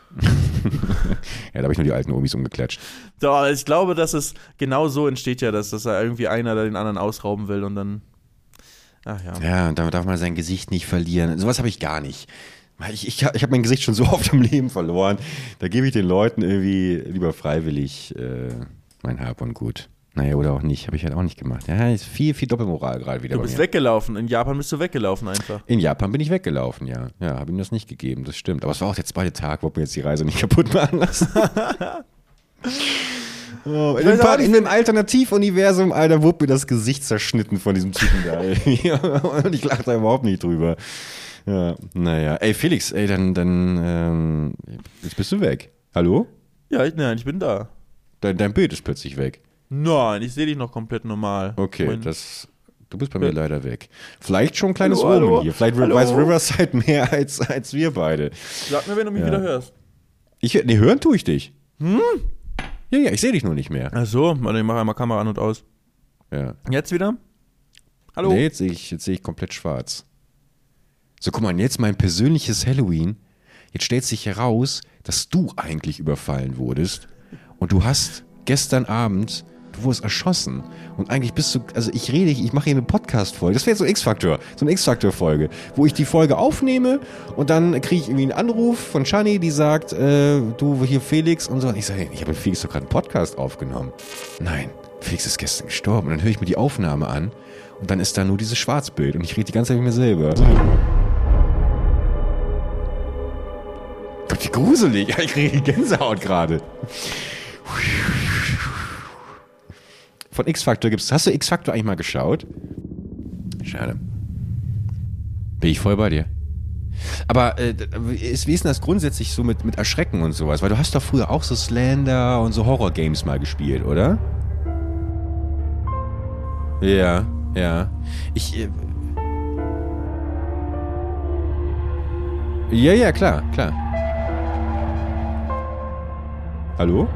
Ja, da habe ich nur die alten Omis umgeklatscht. Da, ich glaube, dass es genau so entsteht ja, dass, dass da irgendwie einer den anderen ausrauben will und dann, ach ja. Ja, und damit darf man sein Gesicht nicht verlieren. Sowas habe ich gar nicht. Ich, ich, ich habe mein Gesicht schon so oft im Leben verloren. Da gebe ich den Leuten irgendwie lieber freiwillig äh, mein Hab und Gut. Naja, oder auch nicht. Habe ich halt auch nicht gemacht. Ja, ist viel, viel Doppelmoral gerade wieder. Du bei bist mir. weggelaufen. In Japan bist du weggelaufen einfach. In Japan bin ich weggelaufen, ja. Ja, habe ihm das nicht gegeben, das stimmt. Aber es war auch der zweite Tag, wo wir jetzt die Reise nicht kaputt machen lassen. Oh, in, dem Part, in dem Alternativuniversum, Alter, wurde mir das Gesicht zerschnitten von diesem Typen da. Und ich lache da überhaupt nicht drüber. Ja, naja. Ey, Felix, ey, dann, dann, ähm, jetzt bist du weg. Hallo? Ja, ich, nein, ich bin da. Dein, dein Bild ist plötzlich weg. Nein, ich sehe dich noch komplett normal. Okay, mein das, du bist bei mir leider weg. Vielleicht schon ein kleines Hallo, hallo. Omen hier. Vielleicht Hallo. weiß Riverside mehr als, als wir beide. Sag mir, wenn du mich Ja. wieder hörst. Ich, nee, hören tue ich dich. Hm? Ja, ja, ich sehe dich nur nicht mehr. Ach so, warte, ich mache einmal Kamera an und aus. Ja. Jetzt wieder? Hallo? Nee, jetzt sehe ich, jetzt sehe ich komplett schwarz. So, guck mal, und jetzt mein persönliches Halloween. Jetzt stellt sich heraus, dass du eigentlich überfallen wurdest. Und du hast gestern Abend, du wurdest erschossen. Und eigentlich bist du, also ich rede, ich mache hier eine Podcast-Folge. Das wäre jetzt so ein X-Faktor, so eine X-Faktor-Folge, wo ich die Folge aufnehme und dann kriege ich irgendwie einen Anruf von Shani, die sagt, äh, du hier Felix und so. Und ich sage, hey, ich habe mit Felix doch gerade einen Podcast aufgenommen. Nein, Felix ist gestern gestorben. Und dann höre ich mir die Aufnahme an und dann ist da nur dieses Schwarzbild und ich rede die ganze Zeit mit mir selber. Gott, wie gruselig. Ich kriege Gänsehaut gerade. Von X-Factor gibt's. Hast du X-Factor eigentlich mal geschaut? Schade. Bin ich voll bei dir. Aber äh, ist, wie ist denn das grundsätzlich so mit, mit Erschrecken und sowas? Weil du hast doch früher auch so Slender und so Horror-Games mal gespielt, oder? Ja, ja. Ich. Äh, ja, ja, klar, klar. Hallo?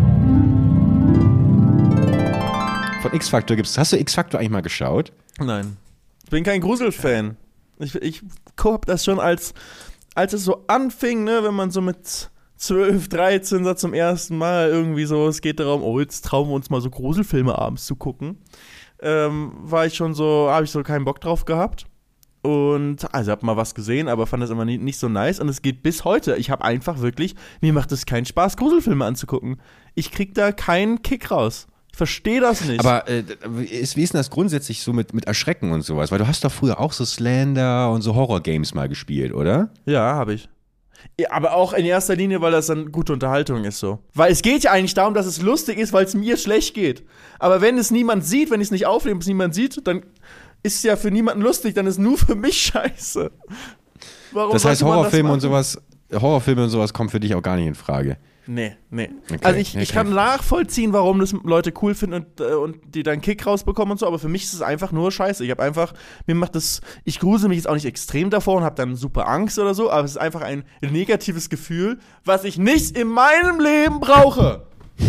Von X-Factor gibt's. Hast du X-Factor eigentlich mal geschaut? Nein. Ich bin kein Gruselfan. Ich, ich hab das schon als, als es so anfing, ne, wenn man so mit zwölf, dreizehn so zum ersten Mal irgendwie so, es geht darum, oh, jetzt trauen wir uns mal so Gruselfilme abends zu gucken. Ähm, war ich schon so, habe ich so keinen Bock drauf gehabt. Und, also hab mal was gesehen, aber fand das immer nie, nicht so nice. Und es geht bis heute. Ich habe einfach wirklich, mir macht es keinen Spaß, Gruselfilme anzugucken. Ich krieg da keinen Kick raus. Ich verstehe das nicht. Aber äh, ist, wie ist denn das grundsätzlich so mit, mit Erschrecken und sowas? Weil du hast doch früher auch so Slender und so Horror-Games mal gespielt, oder? Ja, habe ich. Ja, aber auch in erster Linie, weil das dann gute Unterhaltung ist so. Weil es geht ja eigentlich darum, dass es lustig ist, weil es mir schlecht geht. Aber wenn es niemand sieht, wenn ich es nicht aufnehme, es niemand sieht, dann ist es ja für niemanden lustig, dann ist es nur für mich scheiße. Warum Das heißt, sollte man Horrorfilme das und sowas, Horrorfilme und sowas kommen für dich auch gar nicht in Frage. Nee, nee. Okay, also ich, okay. ich kann nachvollziehen, warum das Leute cool finden und, äh, und die dann einen Kick rausbekommen und so, aber für mich ist es einfach nur scheiße. Ich habe einfach, mir macht das, ich grusel mich jetzt auch nicht extrem davor und habe dann super Angst oder so, aber es ist einfach ein negatives Gefühl, was ich nicht in meinem Leben brauche.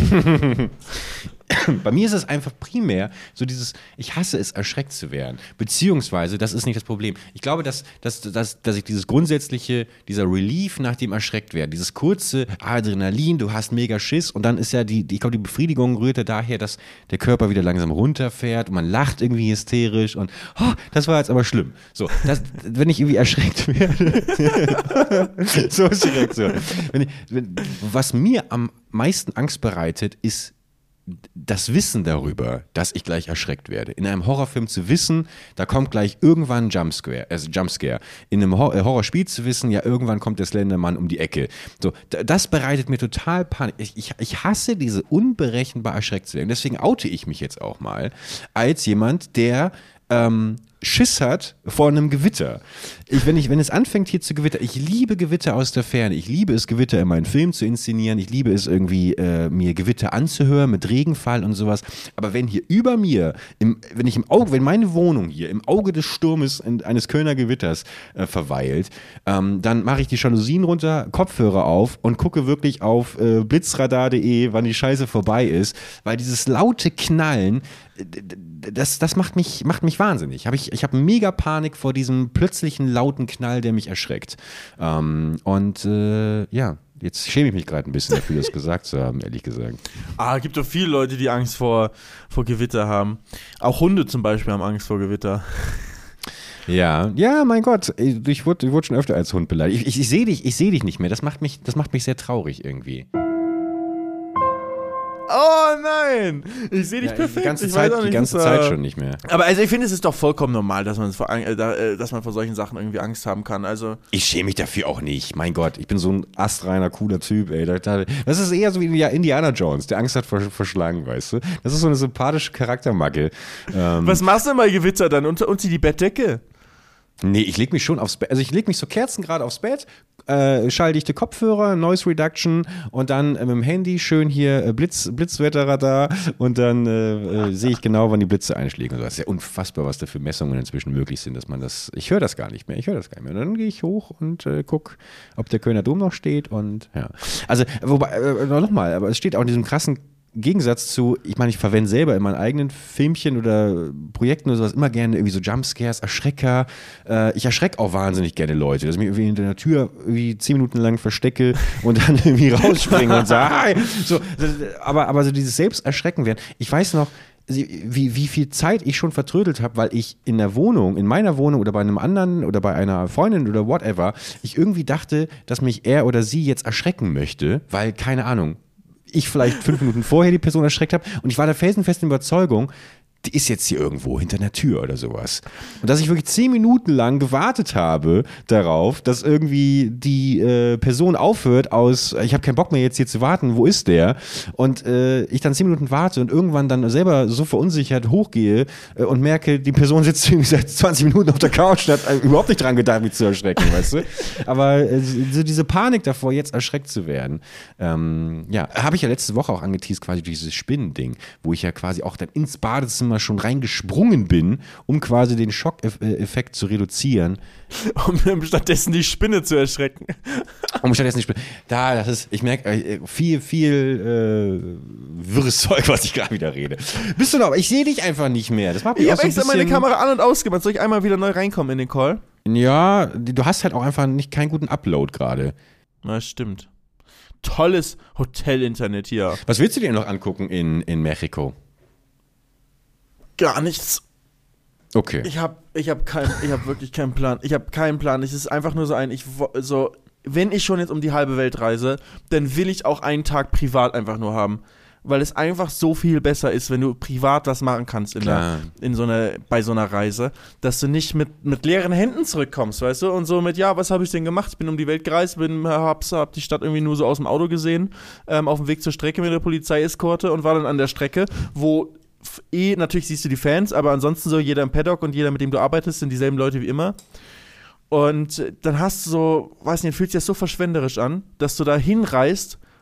Bei mir ist es einfach primär so dieses, ich hasse es, erschreckt zu werden. Beziehungsweise, das ist nicht das Problem. Ich glaube, dass, dass, dass, dass ich dieses grundsätzliche, dieser Relief nach dem Erschrecktwerden, dieses kurze Adrenalin, du hast mega Schiss und dann ist ja die, die ich glaube, die Befriedigung rührt ja daher, dass der Körper wieder langsam runterfährt und man lacht irgendwie hysterisch und oh, das war jetzt aber schlimm. So, das, wenn ich irgendwie erschreckt werde, so ist die Reaktion. Wenn ich, wenn, was mir am meisten Angst bereitet, ist das Wissen darüber, dass ich gleich erschreckt werde. In einem Horrorfilm zu wissen, da kommt gleich irgendwann ein Jumpscare, also Jumpscare. In einem Hor- äh, Horrorspiel zu wissen, ja, irgendwann kommt der Slendermann um die Ecke. So, d- das bereitet mir total Panik. Ich, ich, ich hasse diese unberechenbar erschreckt zu werden. Deswegen oute ich mich jetzt auch mal als jemand, der ähm, Schiss hat vor einem Gewitter. Ich, wenn, ich, wenn es anfängt hier zu gewittern, ich liebe Gewitter aus der Ferne. Ich liebe es, Gewitter in meinen Film zu inszenieren. Ich liebe es irgendwie, äh, mir Gewitter anzuhören mit Regenfall und sowas. Aber wenn hier über mir, im, wenn ich im Auge, wenn meine Wohnung hier im Auge des Sturmes in, eines Kölner Gewitters äh, verweilt, ähm, dann mache ich die Jalousien runter, Kopfhörer auf und gucke wirklich auf äh, blitzradar punkt de, wann die Scheiße vorbei ist, weil dieses laute Knallen, das, das macht mich, macht mich wahnsinnig. Hab ich ich habe mega Panik vor diesem plötzlichen lauten Knall, der mich erschreckt. Ähm, und äh, ja, jetzt schäme ich mich gerade ein bisschen dafür, das gesagt zu haben, ehrlich gesagt. Ah, es gibt doch viele Leute, die Angst vor, vor Gewitter haben. Auch Hunde zum Beispiel haben Angst vor Gewitter. Ja, ja, mein Gott, ich wurde, ich wurde schon öfter als Hund beleidigt. Ich, ich, ich sehe dich, ich sehe dich nicht mehr. Das macht mich, das macht mich sehr traurig irgendwie. Oh nein, ich sehe dich Ja, perfekt. Die ganze, ich Zeit, weiß auch nicht, die ganze was, Zeit äh, schon nicht mehr. Aber also ich finde, es ist doch vollkommen normal, dass man, vor, äh, da, äh, dass man vor solchen Sachen irgendwie Angst haben kann. Also Ich schäme mich dafür auch nicht. Mein Gott, ich bin so ein astreiner, cooler Typ, ey. Das ist eher so wie Indiana Jones, der Angst hat vor, vor Schlangen, weißt du? Das ist so eine sympathische Charaktermacke. Ähm, was machst du denn bei Gewitter dann? Unter uns die Bettdecke? Nee, ich leg mich schon aufs Bett, also ich leg mich so kerzengerade aufs Bett, äh, schalldichte Kopfhörer, Noise Reduction und dann äh, mit dem Handy schön hier äh, Blitz, Blitzwetterradar und dann äh, äh, sehe ich genau, wann die Blitze einschlägen. Also das ist ja unfassbar, was da für Messungen inzwischen möglich sind, dass man das, ich höre das gar nicht mehr, ich höre das gar nicht mehr. Und dann gehe ich hoch und äh, guck, ob der Kölner Dom noch steht und ja. Also, wobei, äh, nochmal, aber es steht auch in diesem krassen Gegensatz zu, ich meine, ich verwende selber in meinen eigenen Filmchen oder Projekten oder sowas immer gerne irgendwie so Jumpscares, Erschrecker. Äh, ich erschrecke auch wahnsinnig gerne Leute, dass ich mich irgendwie hinter der Tür irgendwie zehn Minuten lang verstecke und dann irgendwie rausspringe und sage, hi! So, aber, aber so dieses Selbsterschrecken werden. Ich weiß noch, wie, wie viel Zeit ich schon vertrödelt habe, weil ich in der Wohnung, in meiner Wohnung oder bei einem anderen oder bei einer Freundin oder whatever, ich irgendwie dachte, dass mich er oder sie jetzt erschrecken möchte, weil, keine Ahnung, ich vielleicht fünf Minuten vorher die Person erschreckt habe und ich war der felsenfesten Überzeugung, die ist jetzt hier irgendwo hinter einer Tür oder sowas. Und dass ich wirklich zehn Minuten lang gewartet habe darauf, dass irgendwie die äh, Person aufhört aus, ich habe keinen Bock mehr jetzt hier zu warten, wo ist der? Und äh, ich dann zehn Minuten warte und irgendwann dann selber so verunsichert hochgehe äh, und merke, die Person sitzt irgendwie seit zwanzig Minuten auf der Couch, hat äh, überhaupt nicht dran gedacht, mich zu erschrecken, weißt du? Aber äh, so diese Panik davor, jetzt erschreckt zu werden, ähm, ja, habe ich ja letzte Woche auch angeteased, quasi dieses Spinnending, wo ich ja quasi auch dann ins Badezimmer schon reingesprungen bin, um quasi den Schockeffekt zu reduzieren. Um stattdessen die Spinne zu erschrecken. Um stattdessen die Spinne. Da, das ist, ich merke, viel, viel äh, wirres Zeug, was ich gerade wieder rede. Bist du noch? Ich sehe dich einfach nicht mehr. Das macht mich ich auch so habe ein extra bisschen, meine Kamera an- und ausgemacht. Soll ich einmal wieder neu reinkommen in den Call? Ja, du hast halt auch einfach nicht keinen guten Upload gerade. Na, stimmt. Tolles Hotel-Internet hier. Was willst du dir noch angucken in, in Mexiko? Gar nichts. Okay. Ich habe ich hab kein, ich hab wirklich keinen Plan. Ich habe keinen Plan. Es ist einfach nur so ein, ich wo- so, wenn ich schon jetzt um die halbe Welt reise, dann will ich auch einen Tag privat einfach nur haben. Weil es einfach so viel besser ist, wenn du privat das machen kannst in, der, in so einer, bei so einer Reise, dass du nicht mit, mit leeren Händen zurückkommst, weißt du? Und so mit, ja, was habe ich denn gemacht? Ich bin um die Welt gereist, bin, hab's, hab die Stadt irgendwie nur so aus dem Auto gesehen, ähm, auf dem Weg zur Strecke mit der Polizeieskorte und war dann an der Strecke, wo eh, natürlich siehst du die Fans, aber ansonsten so jeder im Paddock und jeder, mit dem du arbeitest, sind dieselben Leute wie immer. Und dann hast du so, weiß nicht, fühlt sich das so verschwenderisch an, dass du da hinreist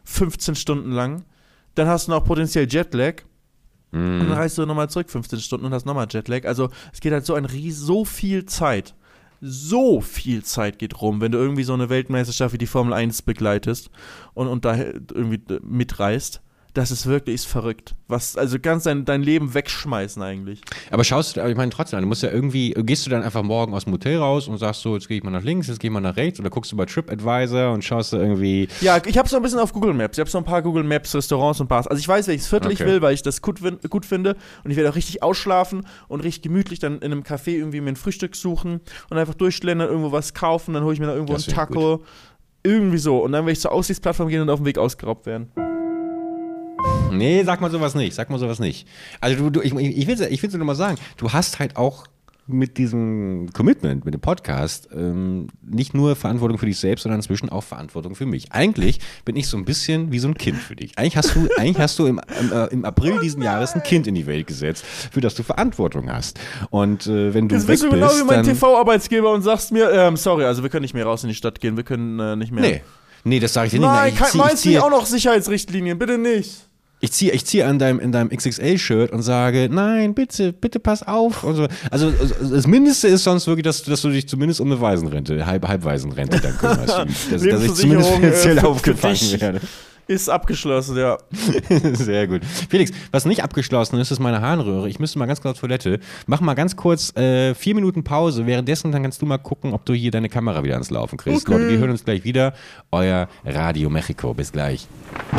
fünfzehn Stunden lang. Dann hast du noch potenziell Jetlag. Mm. Und dann reist du nochmal zurück fünfzehn Stunden und hast nochmal Jetlag. Also es geht halt so ein Ries, so viel Zeit. So viel Zeit geht rum, wenn du irgendwie so eine Weltmeisterschaft wie die Formel eins begleitest und, und da irgendwie mitreist. Das ist wirklich ist verrückt. Was, also ganz dein, dein Leben wegschmeißen eigentlich. Aber schaust du, ich meine trotzdem, du musst ja irgendwie, gehst du dann einfach morgen aus dem Hotel raus und sagst so, jetzt gehe ich mal nach links, jetzt gehe ich mal nach rechts oder guckst du bei TripAdvisor und schaust du irgendwie. Ja, ich habe so ein bisschen auf Google Maps. Ich habe so ein paar Google Maps Restaurants und Bars. Also ich weiß, welches Viertel okay. ich will, weil ich das gut, gut finde und ich werde auch richtig ausschlafen und richtig gemütlich dann in einem Café irgendwie mir ein Frühstück suchen und einfach durchschlendern, irgendwo was kaufen, dann hole ich mir da irgendwo ein Taco. Irgendwie so. Und dann werde ich zur Aussichtsplattform gehen und auf dem Weg ausgeraubt werden. Nee, sag mal sowas nicht, sag mal sowas nicht. Also du, du ich, ich will es ich will's nur mal sagen, du hast halt auch mit diesem Commitment, mit dem Podcast, ähm, nicht nur Verantwortung für dich selbst, sondern inzwischen auch Verantwortung für mich. Eigentlich bin ich so ein bisschen wie so ein Kind für dich. Eigentlich hast du, eigentlich hast du im, im, äh, im April diesen Jahres ein Kind in die Welt gesetzt, für das du Verantwortung hast. Und äh, wenn du Jetzt weg bist du bist, genau wie mein dann, T V-Arbeitsgeber und sagst mir, ähm, sorry, also wir können nicht mehr raus in die Stadt gehen, wir können äh, nicht mehr. Nee, nee, das sage ich dir Nein, nicht. Nein, ich meinst du nicht auch noch Sicherheitsrichtlinien? Bitte nicht. Ich ziehe ich zieh an deinem, in deinem X X L-Shirt und sage, nein, bitte, bitte pass auf. Und so. Also das Mindeste ist sonst wirklich, dass, dass du dich zumindest um eine Waisenrente, Halb, Halbwaisenrente dann kümmerst. dass, dass ich zumindest finanziell äh, aufgefangen werde. Ist abgeschlossen, ja. Sehr gut. Felix, was nicht abgeschlossen ist, ist meine Harnröhre. Ich müsste mal ganz kurz auf Toilette. Mach mal ganz kurz äh, vier Minuten Pause. Währenddessen dann kannst du mal gucken, ob du hier deine Kamera wieder ans Laufen kriegst. Okay. Leute, wir hören uns gleich wieder. Euer Radio Mexiko. Bis gleich.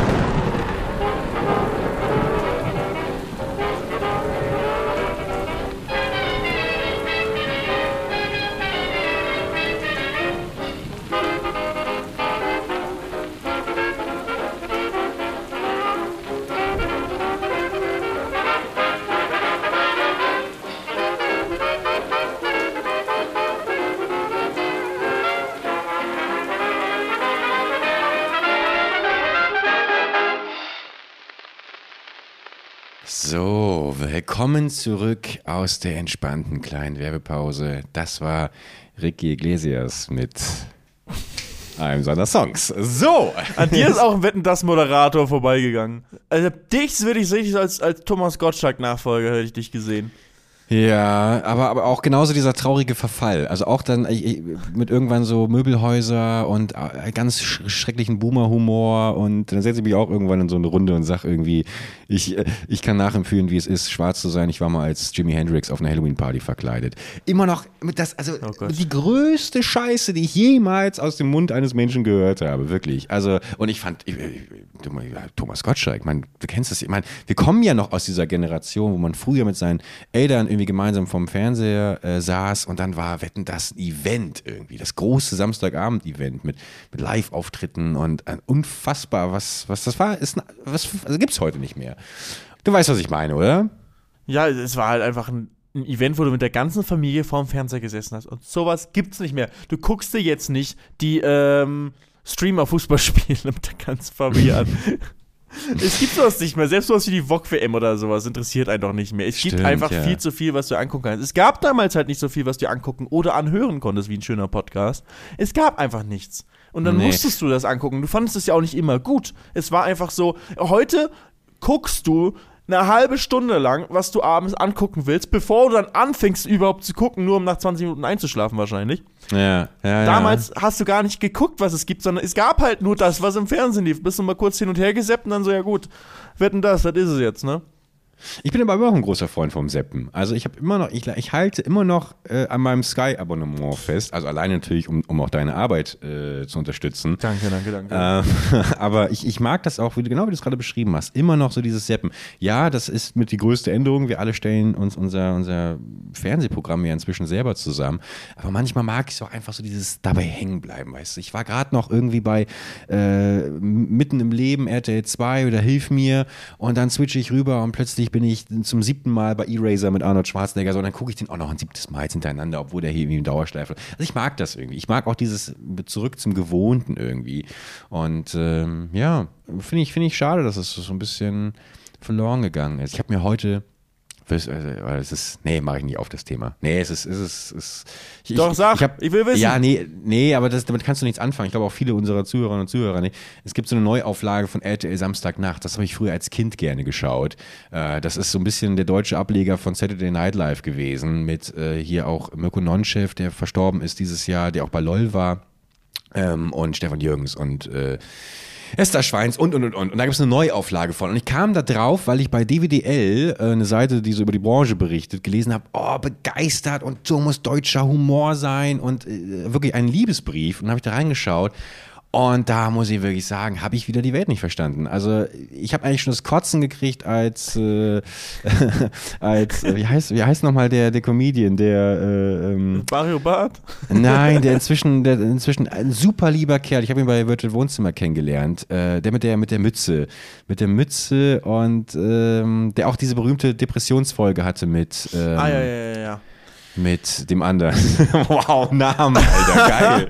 So, willkommen zurück aus der entspannten kleinen Werbepause. Das war Ricky Iglesias mit einem seiner Songs. So! An dir ist auch ein Wetten, das Moderator vorbeigegangen. Also dich würde ich richtig als, als Thomas Gottschalk-Nachfolger hätte ich dich gesehen. Ja, aber, aber auch genauso dieser traurige Verfall. Also auch dann ich, mit irgendwann so Möbelhäuser und ganz sch- schrecklichen Boomer-Humor und dann setze ich mich auch irgendwann in so eine Runde und sage irgendwie, ich, ich kann nachempfiehlen, wie es ist, schwarz zu sein. Ich war mal als Jimi Hendrix auf einer Halloween-Party verkleidet. Immer noch mit das, also oh die größte Scheiße, die ich jemals aus dem Mund eines Menschen gehört habe, wirklich. Also, und ich fand, ich, Thomas Gottschalk, ich meine, du kennst das, ich meine, wir kommen ja noch aus dieser Generation, wo man früher mit seinen Eltern irgendwie gemeinsam vorm Fernseher äh, saß und dann war Wetten, das ein Event irgendwie, das große Samstagabend-Event mit, mit Live-Auftritten und äh, unfassbar, was, was das war, ist, was, also gibt's heute nicht mehr. Du weißt, was ich meine, oder? Ja, es war halt einfach ein, ein Event, wo du mit der ganzen Familie vorm Fernseher gesessen hast und sowas gibt's nicht mehr. Du guckst dir jetzt nicht die ähm, Streamer-Fußball spielen mit der ganzen Familie an. Es gibt sowas nicht mehr. Selbst sowas wie die V O G W M oder sowas interessiert einen doch nicht mehr. Es Stimmt, gibt einfach ja. viel zu viel, was du angucken kannst. Es gab damals halt nicht so viel, was du angucken oder anhören konntest, wie ein schöner Podcast. Es gab einfach nichts. Und dann nee. musstest du das angucken. Du fandest es ja auch nicht immer gut. Es war einfach so, heute guckst du eine halbe Stunde lang, was du abends angucken willst, bevor du dann anfängst überhaupt zu gucken, nur um nach zwanzig Minuten einzuschlafen wahrscheinlich. Ja, ja, Damals ja. hast du gar nicht geguckt, was es gibt, sondern es gab halt nur das, was im Fernsehen lief. Bist du mal kurz hin und her gesappt und dann so, ja gut, wetten das, das ist es jetzt, ne? Ich bin aber immer noch ein großer Freund vom Zappen. Also ich habe immer noch, ich, ich halte immer noch äh, an meinem Sky-Abonnement fest. Also alleine natürlich, um, um auch deine Arbeit äh, zu unterstützen. Danke, danke, danke. Äh, aber ich, ich mag das auch, wie du, genau wie du es gerade beschrieben hast, immer noch so dieses Zappen. Ja, das ist mit die größte Änderung. Wir alle stellen uns unser, unser Fernsehprogramm ja inzwischen selber zusammen. Aber manchmal mag ich es auch einfach so dieses dabei hängen bleiben, weißt du. Ich war gerade noch irgendwie bei äh, mitten im Leben R T L zwei oder Hilf mir und dann switche ich rüber und plötzlich bin ich zum siebten Mal bei Eraser mit Arnold Schwarzenegger, so, und dann gucke ich den auch noch ein siebtes Mal jetzt hintereinander, obwohl der hier irgendwie im Dauerschleife. Also ich mag das irgendwie. Ich mag auch dieses zurück zum Gewohnten irgendwie. Und ähm, ja, finde ich, finde ich schade, dass es so ein bisschen verloren gegangen ist. Ich habe mir heute Das, also, es ist, nee, mache ich nicht auf das Thema. Nee, es ist, es ist, es ist ich, Doch, sag, ich, hab, ich will wissen. Ja, nee, nee, aber das, damit kannst du nichts anfangen. Ich glaube auch viele unserer Zuhörerinnen und Zuhörer nicht. Es gibt so eine Neuauflage von R T L Samstagnacht, das habe ich früher als Kind gerne geschaut. Äh, das ist so ein bisschen der deutsche Ableger von Saturday Night Live gewesen, mit äh, hier auch Mirko Nonchev, der verstorben ist dieses Jahr, der auch bei LOL war, ähm, und Stefan Jürgens und äh, Esther Schweins und, und, und, und. Und da gibt es eine Neuauflage von. Und ich kam da drauf, weil ich bei D W D L, äh, eine Seite, die so über die Branche berichtet, gelesen habe, oh, begeistert und so muss deutscher Humor sein und äh, wirklich ein Liebesbrief. Und dann habe ich da reingeschaut. Und da muss ich wirklich sagen, habe ich wieder die Welt nicht verstanden. Also ich habe eigentlich schon das Kotzen gekriegt als, äh, als wie heißt, wie heißt nochmal der, der Comedian, der äh, ähm, Mario Barth? Nein, der inzwischen, der inzwischen ein super lieber Kerl. Ich habe ihn bei Virtual Wohnzimmer kennengelernt. Äh, der mit der mit der Mütze, mit der Mütze und ähm, der auch diese berühmte Depressionsfolge hatte mit. Ähm, ah ja ja ja ja. Mit dem anderen. Wow, Namen, Alter, geil.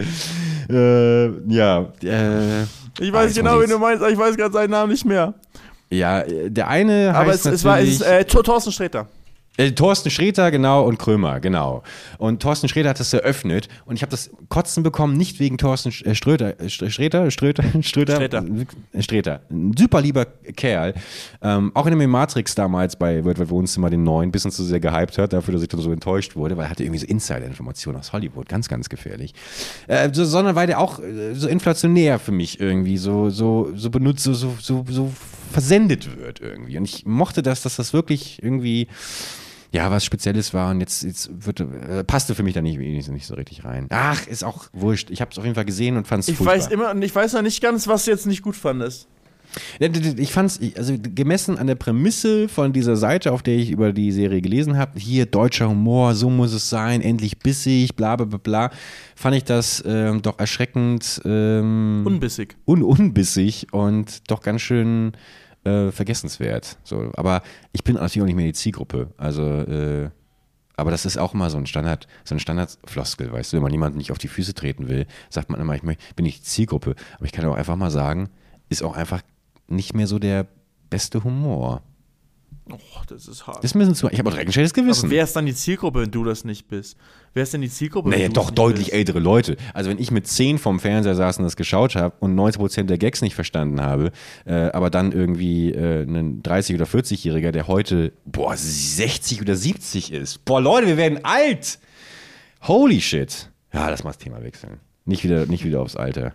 äh, ja. Äh, ich weiß genau, wen du meinst, aber ich weiß gerade seinen Namen nicht mehr. Ja, der eine aber heißt es, es war es ist, äh, Thorsten Sträter. Äh, Thorsten Sträter, genau, und Krömer, genau. Und Thorsten Sträter hat das eröffnet und ich habe das Kotzen bekommen, nicht wegen Thorsten äh, Ströter, äh, Sträter, Ströter, Ströter, Sträter. Äh, Sträter. Ein super lieber Kerl. Ähm, auch in dem Matrix damals bei World Wide Wohnzimmer den neuen, ein bisschen zu sehr gehypt hat, dafür, dass ich dann so enttäuscht wurde, weil er hatte irgendwie so Insider-Informationen aus Hollywood, ganz, ganz gefährlich. Äh, so, sondern weil der auch äh, so inflationär für mich irgendwie so, so, so benutzt, so, so, so, so versendet wird irgendwie. Und ich mochte das, dass das wirklich irgendwie ja, was Spezielles war und jetzt, jetzt wird, äh, passte für mich da nicht, nicht, nicht so richtig rein. Ach, ist auch wurscht. Ich habe es auf jeden Fall gesehen und fand es furchtbar. Ich weiß immer, ich weiß ja nicht ganz, was du jetzt nicht gut fandest. Ich fand es, also gemessen an der Prämisse von dieser Seite, auf der ich über die Serie gelesen habe, hier deutscher Humor, so muss es sein, endlich bissig, bla bla bla bla, fand ich das ähm, doch erschreckend ähm, unbissig. Un unbissig und doch ganz schön Äh, vergessenswert. So, aber ich bin natürlich auch nicht mehr die Zielgruppe. Also, äh, aber das ist auch immer so ein Standard, so ein Standardfloskel, weißt du, wenn man jemanden nicht auf die Füße treten will, sagt man immer, ich bin nicht die Zielgruppe. Aber ich kann auch einfach mal sagen, ist auch einfach nicht mehr so der beste Humor. Oh, das ist hart. Das müssen zu, ich habe auch direkt ein schlechtes Gewissen. Aber wer ist dann die Zielgruppe, wenn du das nicht bist? Wer ist denn die Zielgruppe? Naja, doch deutlich bist? Ältere Leute. Also wenn ich mit zehn vorm Fernseher saß und das geschaut habe und neunzig Prozent der Gags nicht verstanden habe, äh, aber dann irgendwie äh, ein dreißig- oder vierzig-Jähriger, der heute, boah, sechzig oder siebzig ist. Boah, Leute, wir werden alt. Holy shit. Ja, lass mal das Thema wechseln. Nicht wieder, nicht wieder aufs Alter.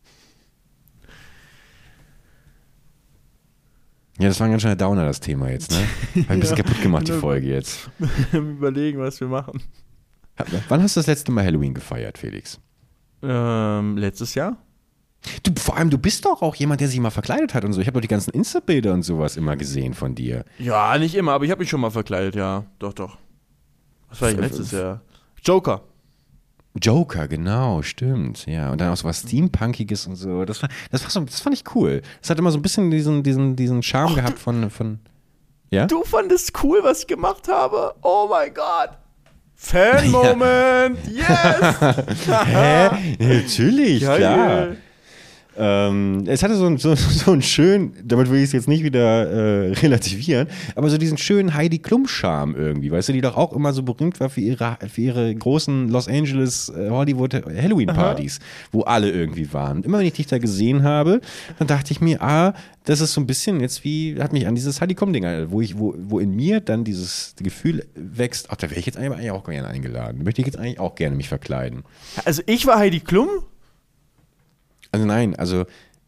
Ja, das war ein ganz schöner Downer, das Thema jetzt, ne? Hab ein bisschen ja, kaputt gemacht, die Folge jetzt. Überlegen, was wir machen. Wann hast du das letzte Mal Halloween gefeiert, Felix? Ähm, letztes Jahr? Du, vor allem, du bist doch auch jemand, der sich mal verkleidet hat und so. Ich habe doch die ganzen Insta-Bilder und sowas immer gesehen von dir. Ja, nicht immer, aber ich habe mich schon mal verkleidet, ja. Doch, doch. Was war ich letztes Jahr? Joker. Joker, genau, stimmt, ja. Und dann auch so was Steampunkiges und so. Das, war, das, war so, das fand ich cool. Das hat immer so ein bisschen diesen, diesen, diesen Charme oh, gehabt von, von. Ja? Du fandest cool, was ich gemacht habe? Oh mein Gott. Fan-Moment, ja. Yes! Hä? Natürlich, geil. Klar. Ähm, es hatte so, ein, so, so einen schönen, damit will ich es jetzt nicht wieder äh, relativieren, aber so diesen schönen Heidi Klum-Charme irgendwie, weißt du, die doch auch immer so berühmt war für ihre, für ihre großen Los Angeles äh, Hollywood Halloween-Partys, wo alle irgendwie waren. Und immer wenn ich dich da gesehen habe, dann dachte ich mir, ah, das ist so ein bisschen jetzt wie, hat mich an dieses Heidi Klum-Ding, wo, ich, wo, wo in mir dann dieses Gefühl wächst, ach, da wäre ich jetzt eigentlich auch gerne eingeladen. Da möchte ich jetzt eigentlich auch gerne mich verkleiden. Also ich war Heidi Klum? Also nein, also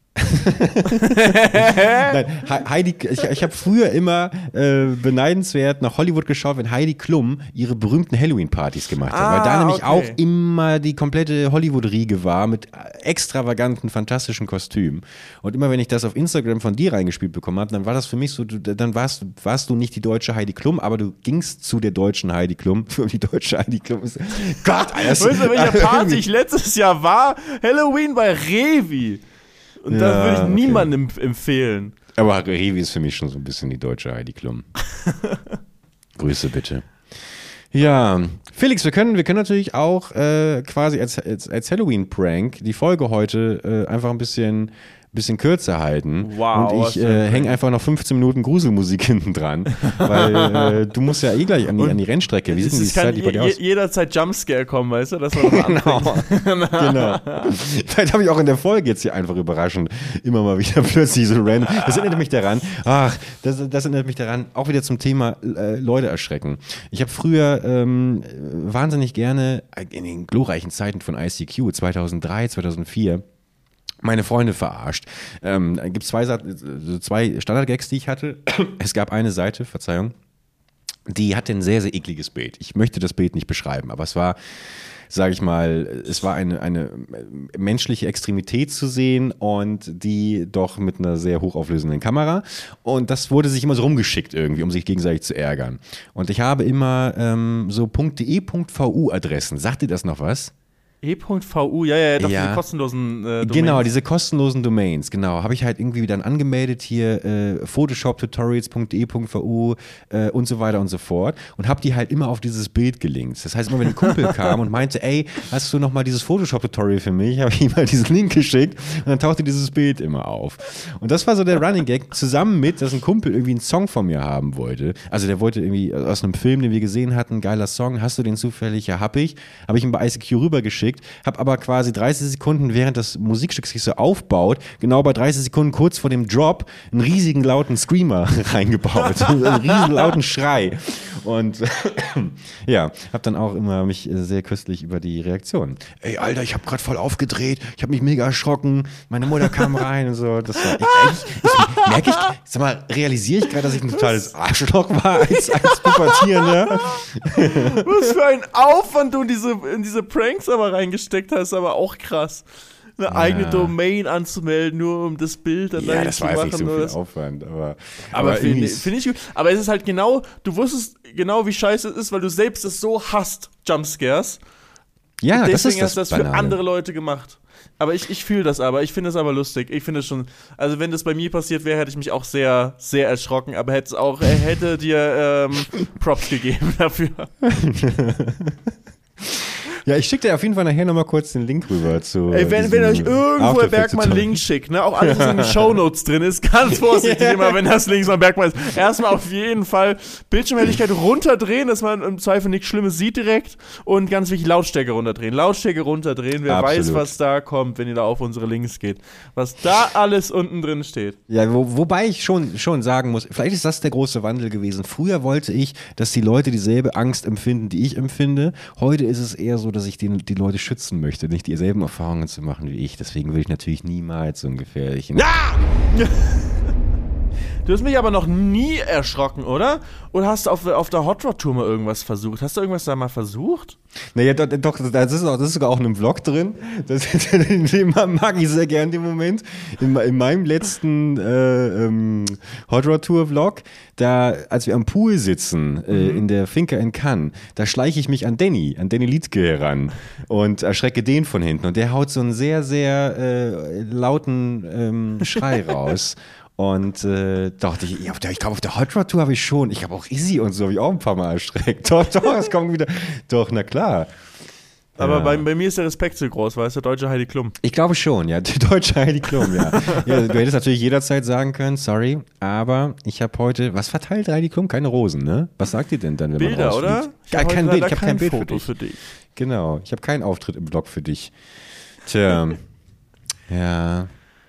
nein, Heidi, ich, ich habe früher immer äh, beneidenswert nach Hollywood geschaut, wenn Heidi Klum ihre berühmten Halloween-Partys gemacht hat, ah, weil da nämlich okay. auch immer die komplette Hollywood-Riege war mit extravaganten, fantastischen Kostümen. Und immer wenn ich das auf Instagram von dir reingespielt bekommen habe, dann war das für mich so, du, dann warst, warst du nicht die deutsche Heidi Klum, aber du gingst zu der deutschen Heidi Klum. Für die deutsche Heidi Klum ist Gott, Alter. Weißt du, welcher Party ich letztes Jahr war? Halloween bei Revi. Und ja, das würde ich niemandem okay. empfehlen. Aber Revi ist für mich schon so ein bisschen die deutsche Heidi Klum. Grüße bitte. Ja, Felix, wir können, wir können natürlich auch äh, quasi als, als, als Halloween-Prank die Folge heute äh, einfach ein bisschen bisschen kürzer halten. Wow, und was ich für ein äh, hänge einfach noch fünfzehn Minuten Gruselmusik hinten dran, weil äh, du musst ja eh gleich an die, an die Rennstrecke. Wie sieht denn die Es kann Zeit bei dir je, aus? jederzeit Jumpscare kommen, weißt du, dass man Genau. genau. Vielleicht habe ich auch in der Folge jetzt hier einfach überraschend immer mal wieder plötzlich so random. Das erinnert mich daran, ach, das, das erinnert mich daran, auch wieder zum Thema äh, Leute erschrecken. Ich habe früher ähm, wahnsinnig gerne in den glorreichen Zeiten von I C Q zweitausenddrei, zweitausendvier meine Freunde verarscht. Ähm, es gibt zwei, zwei Standard-Gags, die ich hatte. Es gab eine Seite, Verzeihung, die hatte ein sehr, sehr ekliges Bild. Ich möchte das Bild nicht beschreiben, aber es war, sage ich mal, es war eine, eine menschliche Extremität zu sehen und die doch mit einer sehr hochauflösenden Kamera. Und das wurde sich immer so rumgeschickt irgendwie, um sich gegenseitig zu ärgern. Und ich habe immer ähm, so .de.vu-Adressen. Sagt dir das noch was? E.vu, ja, ja, ja, doch Ja. diese kostenlosen äh, Domains. Genau, diese kostenlosen Domains, genau. Habe ich halt irgendwie dann angemeldet hier, äh, photoshop-tutorials.de.vu äh, und so weiter und so fort und habe die halt immer auf dieses Bild gelinkt. Das heißt, immer wenn ein Kumpel kam und meinte, ey, hast du noch mal dieses Photoshop-Tutorial für mich, habe ich ihm halt diesen Link geschickt und dann tauchte dieses Bild immer auf. Und das war so der Running Gag, zusammen mit, dass ein Kumpel irgendwie einen Song von mir haben wollte. Also der wollte irgendwie aus einem Film, den wir gesehen hatten, geiler Song, hast du den zufällig? Ja, hab ich. Habe ich ihm bei I C Q rübergeschickt. Habe aber quasi dreißig Sekunden, während das Musikstück sich so aufbaut, genau bei dreißig Sekunden kurz vor dem Drop, einen riesigen lauten Screamer reingebaut. einen riesigen lauten Schrei. Und ja, habe dann auch immer mich sehr köstlich über die Reaktion. Ey, Alter, ich habe gerade voll aufgedreht, ich habe mich mega erschrocken, meine Mutter kam rein und so. Das war, ich, ich, merke ich, sag mal, realisiere ich gerade, dass ich ein totales Arschloch war als, als Pubertierender? Was für ein Aufwand du in diese, in diese Pranks aber reingesteckt hast, aber auch krass. Eine Ja. eigene Domain anzumelden, nur um das Bild dann Ja, dahin das zu war jetzt machen. nicht so oder viel das- Aufwand, aber, Aber finde irgendwie- find ich gut. Aber es ist halt genau, du wusstest genau, wie scheiße es ist, weil du selbst es so hasst, Jumpscares. ja, das Deswegen ist das hast du das für Banale. andere Leute gemacht. Aber ich, ich fühle das aber, ich finde es aber lustig. Ich finde es schon, also wenn das bei mir passiert wäre, hätte ich mich auch sehr, sehr erschrocken, aber hätte es auch, er hätte dir ähm, Props gegeben dafür. Ja, ich schicke dir auf jeden Fall nachher nochmal kurz den Link rüber zu. Ey, wenn, wenn euch irgendwo Herr Bergmann Link schickt, ne, auch alles, was in den Shownotes drin ist, ganz vorsichtig immer, wenn das Links von Bergmann ist. Erstmal auf jeden Fall Bildschirmhelligkeit runterdrehen, dass man im Zweifel nichts Schlimmes sieht direkt und ganz wichtig Lautstärke runterdrehen. Lautstärke runterdrehen, wer Absolut. weiß, was da kommt, wenn ihr da auf unsere Links geht. Was da alles unten drin steht. Ja, wo, wobei ich schon, schon sagen muss, vielleicht ist das der große Wandel gewesen. Früher wollte ich, dass die Leute dieselbe Angst empfinden, die ich empfinde. Heute ist es eher so, dass ich den, die Leute schützen möchte, nicht dieselben Erfahrungen zu machen wie ich. Deswegen will ich natürlich niemals so einen gefährlichen... Ah! Du hast mich aber noch nie erschrocken, oder? Oder hast du auf, auf der Hot Rod Tour mal irgendwas versucht? Hast du irgendwas da mal versucht? Naja, doch, doch das, ist auch, das ist sogar auch in einem Vlog drin. Das, den mag ich sehr gern, den Moment. In, in meinem letzten äh, ähm, Hot Rod Tour Vlog, da, als wir am Pool sitzen, äh, Mhm. in der Finca in Cannes, da schleiche ich mich an Danny, an Danny Liedke heran und erschrecke den von hinten. Und der haut so einen sehr, sehr äh, lauten ähm, Schrei raus. Und äh, dachte ich, ja, auf der, ich glaube, auf der Hot Rod Tour habe ich schon, ich habe auch Izzy und so, habe ich auch ein paar Mal erschreckt. Doch, doch, es kommt wieder. Doch, na klar. Aber Ja. bei, bei mir ist der Respekt zu groß, weißt du, deutsche Heidi Klum. Ich glaube schon, ja, die deutsche Heidi Klum, ja. ja. Du hättest natürlich jederzeit sagen können, sorry, aber ich habe heute, was verteilt Heidi Klum? Keine Rosen, ne? Was sagt ihr denn dann, wenn Bilder, man oder? rausfliegt? Ich Gar hab kein heute Bild, ich leider habe kein Bild für Foto dich. für dich. Genau, ich habe keinen Auftritt im Blog für dich. Tja, ja.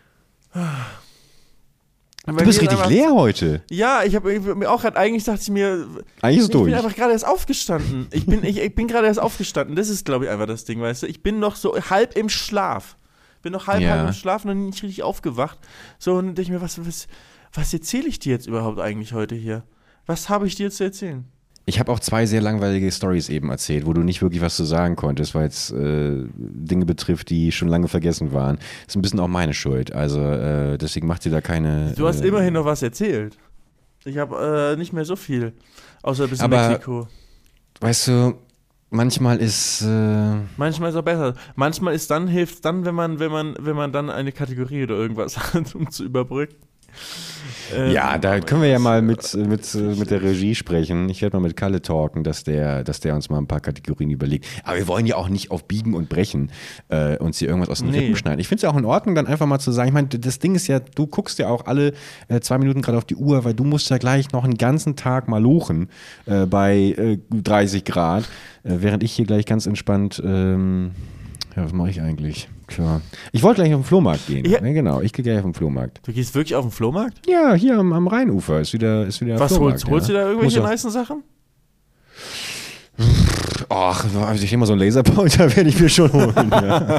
Bei Du bist mir ist richtig einfach- leer heute. Ja, ich habe mir auch gerade, eigentlich dachte ich mir, Eigentlich ist ich durch. bin einfach gerade erst aufgestanden. Ich bin, ich, ich bin gerade erst aufgestanden. Das ist, glaube ich, einfach das Ding, weißt du. Ich bin noch so halb im Schlaf. Bin noch halb, Ja. halb im Schlaf, noch nicht richtig aufgewacht. So, und denke ich mir, was, was, was erzähle ich dir jetzt überhaupt eigentlich heute hier? Was habe ich dir zu erzählen? Ich habe auch zwei sehr langweilige Stories eben erzählt, wo du nicht wirklich was zu sagen konntest, weil es äh, Dinge betrifft, die schon lange vergessen waren. Ist ein bisschen auch meine Schuld. Also äh, deswegen macht dir da keine. Du hast äh, immerhin noch was erzählt. Ich habe äh, nicht mehr so viel. Außer bis in Aber- Mexiko. Weißt du, manchmal ist. Äh, Manchmal ist es auch besser. Manchmal ist dann, hilft es dann, wenn man, wenn man, wenn man dann eine Kategorie oder irgendwas hat, um zu überbrücken. Ähm, Ja, da können wir ja mal mit, mit, mit der Regie sprechen. Ich werde mal mit Kalle talken, dass der, dass der uns mal ein paar Kategorien überlegt. Aber wir wollen ja auch nicht auf Biegen und Brechen äh, uns hier irgendwas aus den Nee. Rippen schneiden. Ich finde es ja auch in Ordnung, dann einfach mal zu sagen, ich meine, das Ding ist ja, du guckst ja auch alle äh, zwei Minuten gerade auf die Uhr, weil du musst ja gleich noch einen ganzen Tag mal lochen äh, bei äh, dreißig Grad, äh, während ich hier gleich ganz entspannt, ähm, ja, was mache ich eigentlich? Klar. Ich wollte gleich auf den Flohmarkt gehen. Ja. Ja, genau, ich gehe gleich auf den Flohmarkt. Du gehst wirklich auf den Flohmarkt? Ja, hier am, am Rheinufer ist wieder, ist wieder Was Flohmarkt, holst, holst ja. du da irgendwelche Muss nice Sachen? Ach, also ich nehme mal so einen Laserpointer, werde ich mir schon holen. Ja.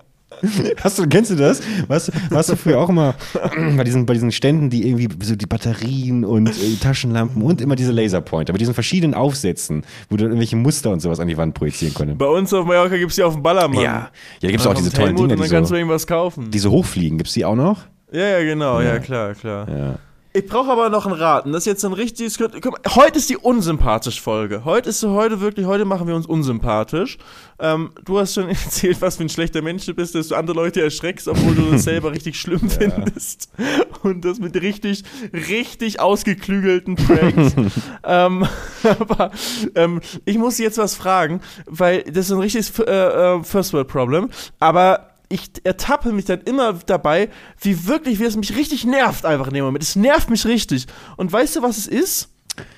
Hast du, kennst du das? Warst, warst du früher auch immer bei diesen, bei diesen Ständen, die irgendwie so die Batterien und äh, Taschenlampen und immer diese Laserpointer mit diesen verschiedenen Aufsätzen, wo du irgendwelche Muster und sowas an die Wand projizieren konntest? Bei uns auf Mallorca gibt es die auf dem Ballermann. Ja, ja, da gibt es auch diese tollen Helmut, Dinger, und die dann kannst du so, irgendwas kaufen. die so hochfliegen. Gibt es die auch noch? Ja, ja, genau, ja, Ja. klar, klar. Ja. Ich brauche aber noch einen Raten. Das ist jetzt ein richtiges. Guck mal, heute ist die unsympathisch Folge. Heute ist so, heute wirklich, heute machen wir uns unsympathisch. Ähm, du hast schon erzählt, was für ein schlechter Mensch du bist, dass du andere Leute erschreckst, obwohl du das selber richtig schlimm findest. Und das mit richtig, richtig ausgeklügelten Pranks. ähm, aber ähm, ich muss jetzt was fragen, weil das ist ein richtiges äh, First World Problem. Aber ich ertappe mich dann immer dabei, wie wirklich, wie es mich richtig nervt einfach in dem Moment. Es nervt mich richtig. Und weißt du, was es ist?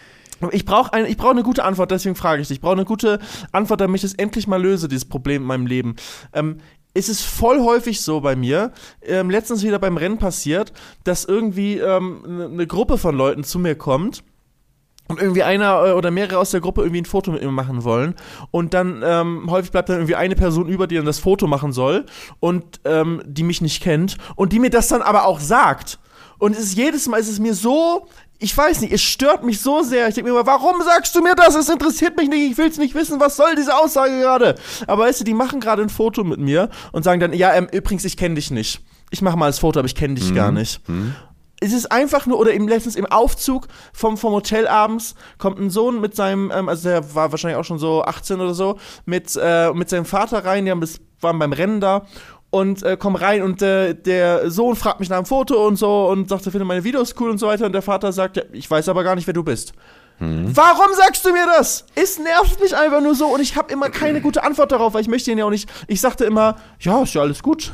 Ich brauche eine, ich brauche eine gute Antwort, deswegen frage ich dich. Ich brauche eine gute Antwort, damit ich es endlich mal löse, dieses Problem in meinem Leben. Ähm, es ist voll häufig so bei mir, ähm, letztens wieder beim Rennen passiert, dass irgendwie ähm, eine Gruppe von Leuten zu mir kommt und irgendwie einer oder mehrere aus der Gruppe irgendwie ein Foto mit mir machen wollen und dann ähm, häufig bleibt dann irgendwie eine Person über, die dann das Foto machen soll und ähm, die mich nicht kennt und die mir das dann aber auch sagt. Und es ist jedes Mal, es ist mir so, ich weiß nicht, es stört mich so sehr. Ich denke mir immer, warum sagst du mir das? Es interessiert mich nicht, ich will es nicht wissen, was soll diese Aussage gerade? Aber weißt du, die machen gerade ein Foto mit mir und sagen dann, ja, ähm, übrigens, ich kenne dich nicht. Ich mache mal das Foto, aber ich kenne dich mhm. gar nicht. Mhm. Es ist einfach nur, oder eben letztens im Aufzug vom, vom Hotel abends kommt ein Sohn mit seinem, ähm, also der war wahrscheinlich auch schon so achtzehn oder so, mit, äh, mit seinem Vater rein, die haben bis, waren beim Rennen da und äh, kommen rein und äh, der Sohn fragt mich nach einem Foto und so und sagt, er findet meine Videos cool und so weiter und der Vater sagt, ja, ich weiß aber gar nicht, wer du bist. Hm. Warum sagst du mir das? Es nervt mich einfach nur so und ich habe immer keine gute Antwort darauf, weil ich möchte ihn ja auch nicht, ich sagte immer, ja, ist ja alles gut.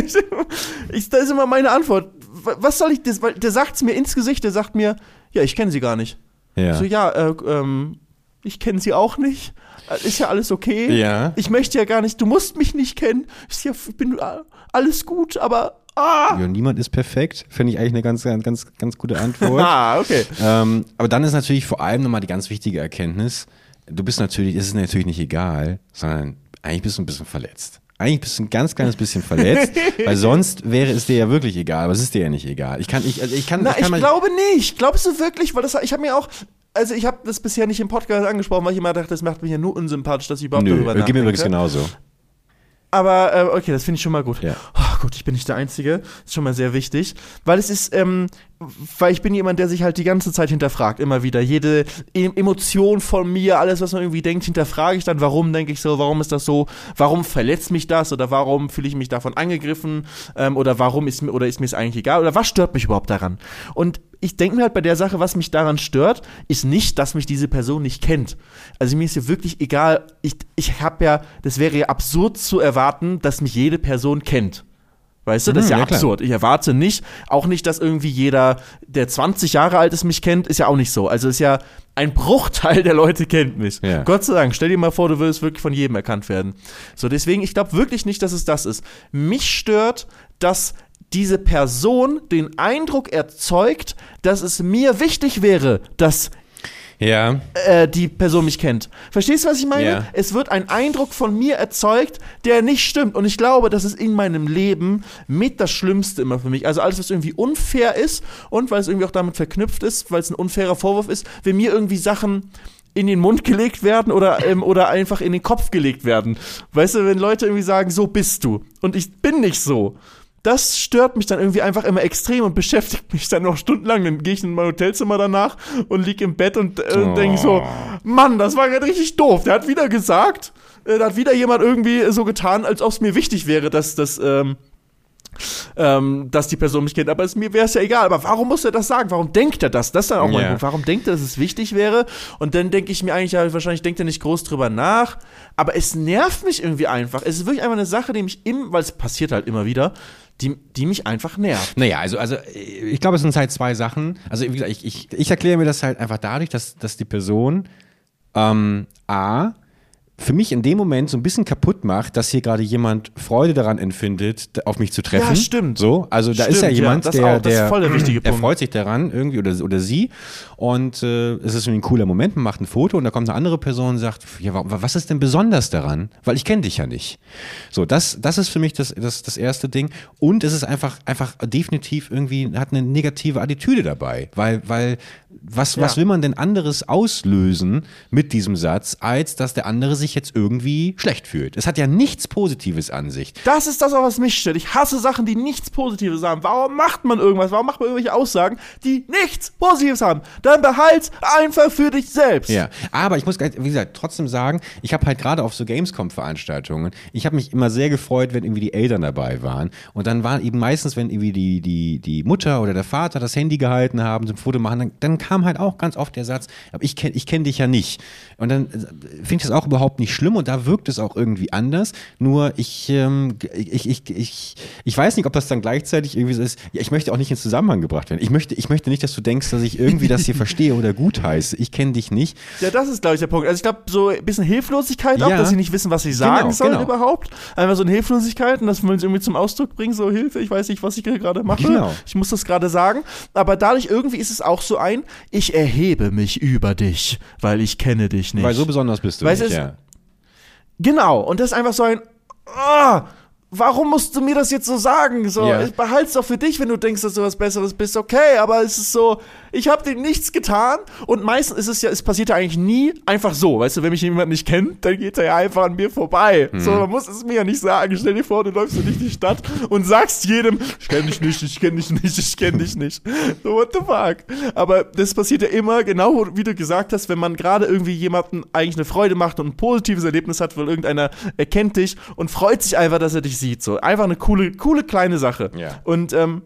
ich, das ist immer meine Antwort. Was soll ich, das, weil der sagt es mir ins Gesicht, der sagt mir, ja, ich kenne sie gar nicht. Ja. So, ja, äh, ähm, ich kenne sie auch nicht. Ist ja alles okay. Ja. Ich möchte ja gar nicht, du musst mich nicht kennen. Ich ja, bin alles gut, aber ah. Ja, niemand ist perfekt. Finde ich eigentlich eine ganz, ganz, ganz gute Antwort. Ah, okay. Ähm, aber dann ist natürlich vor allem nochmal die ganz wichtige Erkenntnis, du bist natürlich, es ist natürlich nicht egal, sondern eigentlich bist du ein bisschen verletzt. Eigentlich bist du ein ganz kleines bisschen verletzt, weil sonst wäre es dir ja wirklich egal, aber es ist dir ja nicht egal. Ich kann, ich, also ich kann, Na, ich, kann ich mal glaube nicht. Glaubst du wirklich? Weil das, ich habe mir auch, also ich habe das bisher nicht im Podcast angesprochen, weil ich immer dachte, das macht mich ja nur unsympathisch, dass ich überhaupt Nö, darüber nachdenke. geht mir übrigens genauso. Aber äh, okay, das finde ich schon mal gut. Ja. Oh, gut, ich bin nicht der Einzige. Ist schon mal sehr wichtig. Weil es ist, ähm, weil ich bin jemand, der sich halt die ganze Zeit hinterfragt. Immer wieder. Jede e- Emotion von mir, alles, was man irgendwie denkt, hinterfrage ich dann. Warum denke ich so? Warum ist das so? Warum verletzt mich das? Oder warum fühle ich mich davon angegriffen? Ähm, oder warum ist mir, oder ist mir es eigentlich egal? Oder was stört mich überhaupt daran? Und ich denke mir halt bei der Sache, was mich daran stört, ist nicht, dass mich diese Person nicht kennt. Also mir ist ja wirklich egal, ich, ich habe ja, das wäre ja absurd zu erwarten, dass mich jede Person kennt. Weißt du, das ist ja, ja absurd. Ich erwarte nicht, auch nicht, dass irgendwie jeder, der zwanzig Jahre alt ist, mich kennt, ist ja auch nicht so. Also ist ja ein Bruchteil der Leute kennt mich. Ja. Gott sei Dank, stell dir mal vor, du würdest wirklich von jedem erkannt werden. So, deswegen, ich glaube wirklich nicht, dass es das ist. Mich stört, dass diese Person den Eindruck erzeugt, dass es mir wichtig wäre, dass Ja. äh, die Person mich kennt. Verstehst du, was ich meine? Ja. Es wird ein Eindruck von mir erzeugt, der nicht stimmt. Und ich glaube, das ist in meinem Leben mit das Schlimmste immer für mich. Also alles, was irgendwie unfair ist und weil es irgendwie auch damit verknüpft ist, weil es ein unfairer Vorwurf ist, wenn mir irgendwie Sachen in den Mund gelegt werden oder, ähm, oder einfach in den Kopf gelegt werden. Weißt du, wenn Leute irgendwie sagen, so bist du. Und ich bin nicht so. Das stört mich dann irgendwie einfach immer extrem und beschäftigt mich dann noch stundenlang. Dann gehe ich in mein Hotelzimmer danach und liege im Bett und äh, Oh. denke so, Mann, das war gerade richtig doof. Der hat wieder gesagt, äh, da hat wieder jemand irgendwie so getan, als ob es mir wichtig wäre, dass, dass, ähm, ähm, dass die Person mich kennt, aber es, mir wäre es ja egal. Aber warum muss er das sagen? Warum denkt er das? Das ist dann auch Ja. mein Punkt. Warum denkt er, dass es wichtig wäre? Und dann denke ich mir eigentlich, ja, wahrscheinlich denkt er nicht groß drüber nach, aber es nervt mich irgendwie einfach. Es ist wirklich einfach eine Sache, die mich im, weil es passiert halt immer wieder, die, die mich einfach nervt. Naja, also, also ich glaube, es sind halt zwei Sachen. Also wie gesagt, ich, ich, ich erkläre mir das halt einfach dadurch, dass, dass die Person ähm, A, für mich in dem Moment so ein bisschen kaputt macht, dass hier gerade jemand Freude daran empfindet, auf mich zu treffen. Ja, stimmt. So, also da Stimmt, ist ja jemand, ja, das der, auch, das ist der, voll der wichtige der Punkt. freut sich daran irgendwie oder, oder sie und äh, es ist irgendwie ein cooler Moment, man macht ein Foto und da kommt eine andere Person und sagt, ja, wa- was ist denn besonders daran? Weil ich kenne dich ja nicht. So, das, das ist für mich das, das, das erste Ding und es ist einfach, einfach definitiv irgendwie, hat eine negative Attitüde dabei, weil, weil was, Ja. was will man denn anderes auslösen mit diesem Satz, als dass der andere sich jetzt irgendwie schlecht fühlt? Es hat ja nichts Positives an sich. Das ist das auch, was mich stört. Ich hasse Sachen, die nichts Positives haben. Warum macht man irgendwas? Warum macht man irgendwelche Aussagen, die nichts Positives haben? Dann behalt's einfach für dich selbst. Ja, aber ich muss, wie gesagt, trotzdem sagen, ich habe halt gerade auf so Gamescom-Veranstaltungen, ich habe mich immer sehr gefreut, wenn irgendwie die Eltern dabei waren. Und dann waren eben meistens, wenn irgendwie die, die, die Mutter oder der Vater das Handy gehalten haben, zum Foto machen, dann, dann kam halt auch ganz oft der Satz, aber ich kenne ich kenn dich ja nicht. Und dann finde ich das auch überhaupt nicht schlimm und da wirkt es auch irgendwie anders. Nur ich, ähm, ich, ich, ich, ich weiß nicht, ob das dann gleichzeitig irgendwie so ist, ja, ich möchte auch nicht in Zusammenhang gebracht werden. Ich möchte, ich möchte nicht, dass du denkst, dass ich irgendwie das hier verstehe oder gut heiße. Ich kenne dich nicht. Ja, das ist, glaube ich, der Punkt. Also ich glaube, so ein bisschen Hilflosigkeit auch, Ja. dass sie nicht wissen, was sie sagen Genau, sollen genau. überhaupt. Einfach so eine Hilflosigkeit und das wollen sie irgendwie zum Ausdruck bringen, so Hilfe, ich weiß nicht, was ich hier gerade mache. Genau. Ich muss das gerade sagen. Aber dadurch irgendwie ist es auch so ein, ich erhebe mich über dich, weil ich kenne dich nicht. Weil so besonders bist du Weißt nicht, du, ja. Genau, und das ist einfach so ein, ah, warum musst du mir das jetzt so sagen? So, Ja. behalt's doch für dich, wenn du denkst, dass du was Besseres bist. Okay, aber es ist so, ich habe dir nichts getan und meistens ist es ja, es passiert ja eigentlich nie einfach so. Weißt du, wenn mich jemand nicht kennt, dann geht er ja einfach an mir vorbei. Mhm. So, man muss es mir ja nicht sagen. Stell dir vor, du läufst so durch die Stadt und sagst jedem, ich kenne dich nicht, ich kenne dich nicht, ich kenne dich nicht. So, what the fuck? Aber das passiert ja immer, genau wie du gesagt hast, wenn man gerade irgendwie jemanden eigentlich eine Freude macht und ein positives Erlebnis hat, weil irgendeiner erkennt dich und freut sich einfach, dass er dich sieht. So, einfach eine coole, coole kleine Sache. Ja. Und, ähm,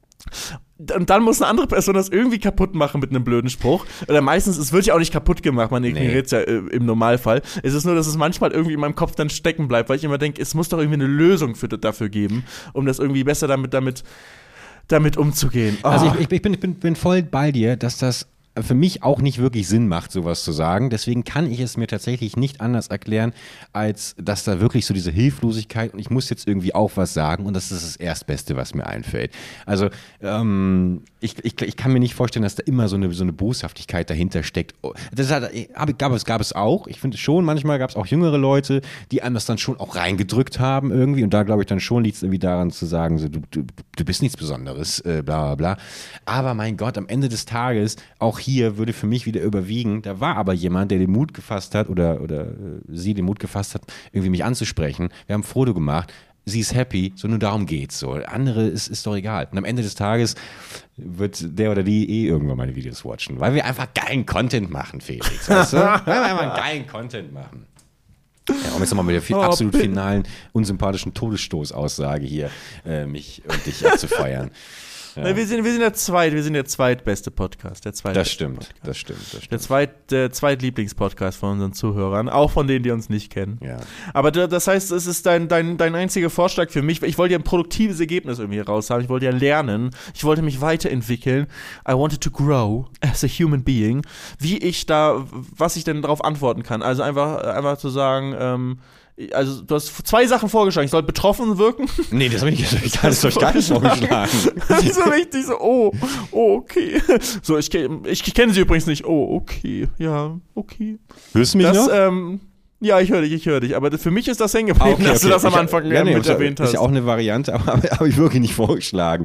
und dann muss eine andere Person das irgendwie kaputt machen mit einem blöden Spruch. Oder meistens, es wird ja auch nicht kaputt gemacht, man ignoriert es ja äh, im Normalfall. Es ist nur, dass es manchmal irgendwie in meinem Kopf dann stecken bleibt, weil ich immer denke, es muss doch irgendwie eine Lösung für, dafür geben, um das irgendwie besser damit, damit, damit umzugehen. Oh. Also ich, ich, ich, bin, ich bin, bin voll bei dir, dass das für mich auch nicht wirklich Sinn macht, sowas zu sagen. Deswegen kann ich es mir tatsächlich nicht anders erklären, als dass da wirklich so diese Hilflosigkeit und ich muss jetzt irgendwie auch was sagen und das ist das Erstbeste, was mir einfällt. Also ähm, ich, ich, ich kann mir nicht vorstellen, dass da immer so eine, so eine Boshaftigkeit dahinter steckt. Das hat, gab, es, gab es auch. Ich finde schon, manchmal gab es auch jüngere Leute, die einem das dann schon auch reingedrückt haben irgendwie und da glaube ich dann schon liegt es irgendwie daran zu sagen, so, du, du, du bist nichts Besonderes, äh, bla bla bla. Aber mein Gott, am Ende des Tages, auch hier würde für mich wieder überwiegen, da war aber jemand, der den Mut gefasst hat oder, oder äh, sie den Mut gefasst hat, irgendwie mich anzusprechen. Wir haben ein Foto gemacht, sie ist happy, so nur darum geht's. So. Andere ist, ist doch egal. Und am Ende des Tages wird der oder die eh irgendwann meine Videos watchen, weil wir einfach geilen Content machen, Felix. Weißt du? Weil wir einfach geilen Content machen. Ja, um jetzt nochmal mit der Oh, absolut bitte. finalen, unsympathischen Todesstoßaussage hier äh, mich und dich abzufeiern. Ja. Na, wir, sind, wir sind der zweit, wir sind der zweitbeste Podcast. Der zweitbeste Das stimmt, Podcast. das stimmt, das Der, stimmt. zweit, der Zweitlieblingspodcast von unseren Zuhörern, auch von denen, die uns nicht kennen. Ja. Aber du, das heißt, es ist dein, dein, dein einziger Vorschlag für mich. Ich wollte ja ein produktives Ergebnis irgendwie raus haben. Ich wollte ja lernen. Ich wollte mich weiterentwickeln. I wanted to grow as a human being. Wie ich da, was ich denn darauf antworten kann. Also einfach, einfach zu sagen, ähm, also du hast zwei Sachen vorgeschlagen. Ich soll betroffen wirken. Nee, das habe ich nicht, das habe ich gar nicht vorgeschlagen. Das ist so richtig so, oh, oh, okay. So, ich, kenn- ich, ich kenne sie übrigens nicht. Oh, okay. Ja, okay. Hörst du mich Das, noch? ähm, ja, ich höre dich, ich höre dich. Aber für mich ist das hängen geblieben, Ah, okay, dass du okay. das am Ich- Anfang ja, äh, nee, mit das erwähnt ist hast. ja auch eine Variante, aber habe hab ich wirklich nicht vorgeschlagen.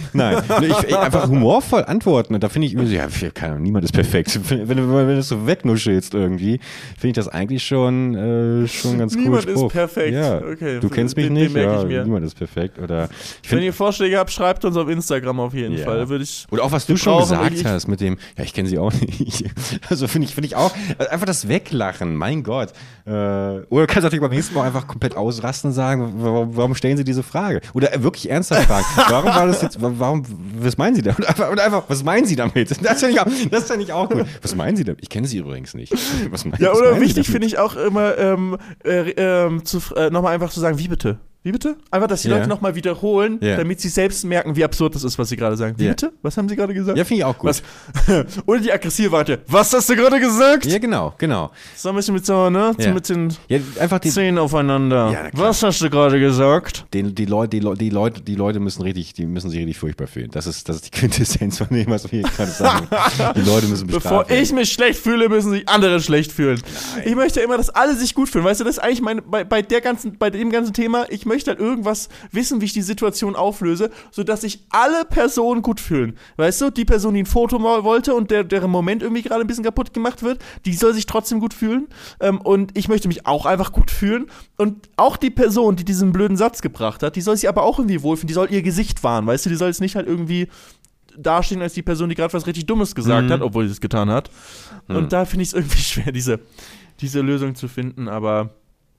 Nein, ich, ich, einfach humorvoll antworten. Und da finde ich immer so, ja, keine Ahnung, niemand ist perfekt. Wenn, wenn, wenn du das so wegnuschelst irgendwie, finde ich das eigentlich schon, äh, schon ganz cool. Niemand ist perfekt. Ja, okay. Du kennst mich den, nicht, den ja, ich mir. niemand ist perfekt. Oder ich wenn find, ihr Vorschläge habt, schreibt uns auf Instagram auf jeden ja. Fall. Würde ich Oder auch was du schon gesagt ich, hast mit dem, ja, ich kenne sie auch nicht. Also finde ich, finde ich auch, einfach das Weglachen, mein Gott. Äh, oder du kannst natürlich beim nächsten Mal einfach komplett ausrasten und sagen, warum, warum stellen sie diese Frage? Oder wirklich ernsthaft fragen, warum war das jetzt, warum, was meinen sie damit? Und einfach, und einfach, was meinen sie damit? Das finde ich, auch, das find ich auch gut. Was meinen sie damit? Ich kenne sie übrigens nicht. Was meinen, ja, was oder meinen wichtig finde ich auch immer, ähm, äh, ähm, zu, äh, nochmal einfach zu sagen, wie bitte? Wie bitte? Einfach, dass die Yeah. Leute nochmal wiederholen, Yeah. damit sie selbst merken, wie absurd das ist, was sie gerade sagen. Wie Yeah. bitte? Was haben sie gerade gesagt? Ja, finde ich auch gut. Was? Oder die aggressive Variante. Was hast du gerade gesagt? Ja, genau, genau. So ein bisschen mit so, ne? Ja. Mit den Ja, einfach die, Zähnen aufeinander. Ja, na klar. Was hast du gerade gesagt? Die, die, Leute, die, Leute, die, Leute, die Leute müssen richtig, die müssen sich richtig furchtbar fühlen. Das ist, das ist die Quintessenz von dem, was wir hier gerade sagen. Die Leute müssen bestraft Bevor werden. ich mich schlecht fühle, müssen sich andere schlecht fühlen. Nein. Ich möchte immer, dass alle sich gut fühlen. Weißt du, das ist eigentlich meine, bei, bei, der ganzen, bei dem ganzen Thema, ich möchte halt irgendwas wissen, wie ich die Situation auflöse, sodass sich alle Personen gut fühlen. Weißt du, die Person, die ein Foto mal wollte und der, deren Moment irgendwie gerade ein bisschen kaputt gemacht wird, die soll sich trotzdem gut fühlen. Ähm, und ich möchte mich auch einfach gut fühlen. Und auch die Person, die diesen blöden Satz gebracht hat, die soll sich aber auch irgendwie wohlfühlen. Die soll ihr Gesicht wahren, weißt du, die soll jetzt nicht halt irgendwie dastehen als die Person, die gerade was richtig Dummes gesagt Mhm. hat, obwohl sie es getan hat. Mhm. Und da finde ich es irgendwie schwer, diese, diese Lösung zu finden, aber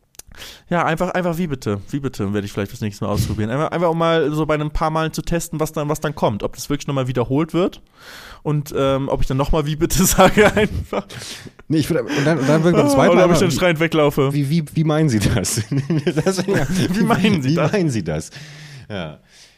ja, einfach, einfach wie bitte, wie bitte, werde ich vielleicht das nächste Mal ausprobieren. Einfach, einfach um mal so bei ein paar Malen zu testen, was dann, was dann kommt. Ob das wirklich nochmal wiederholt wird und ähm, ob ich dann nochmal wie bitte sage einfach. Nee, ich würde, und dann, und dann würde ich beim zweiten Oder ob Mal ich dann schreiend weglaufe. Wie, wie, wie meinen Sie das? das ja, Wie meinen Sie wie das? meinen Sie das? Ja,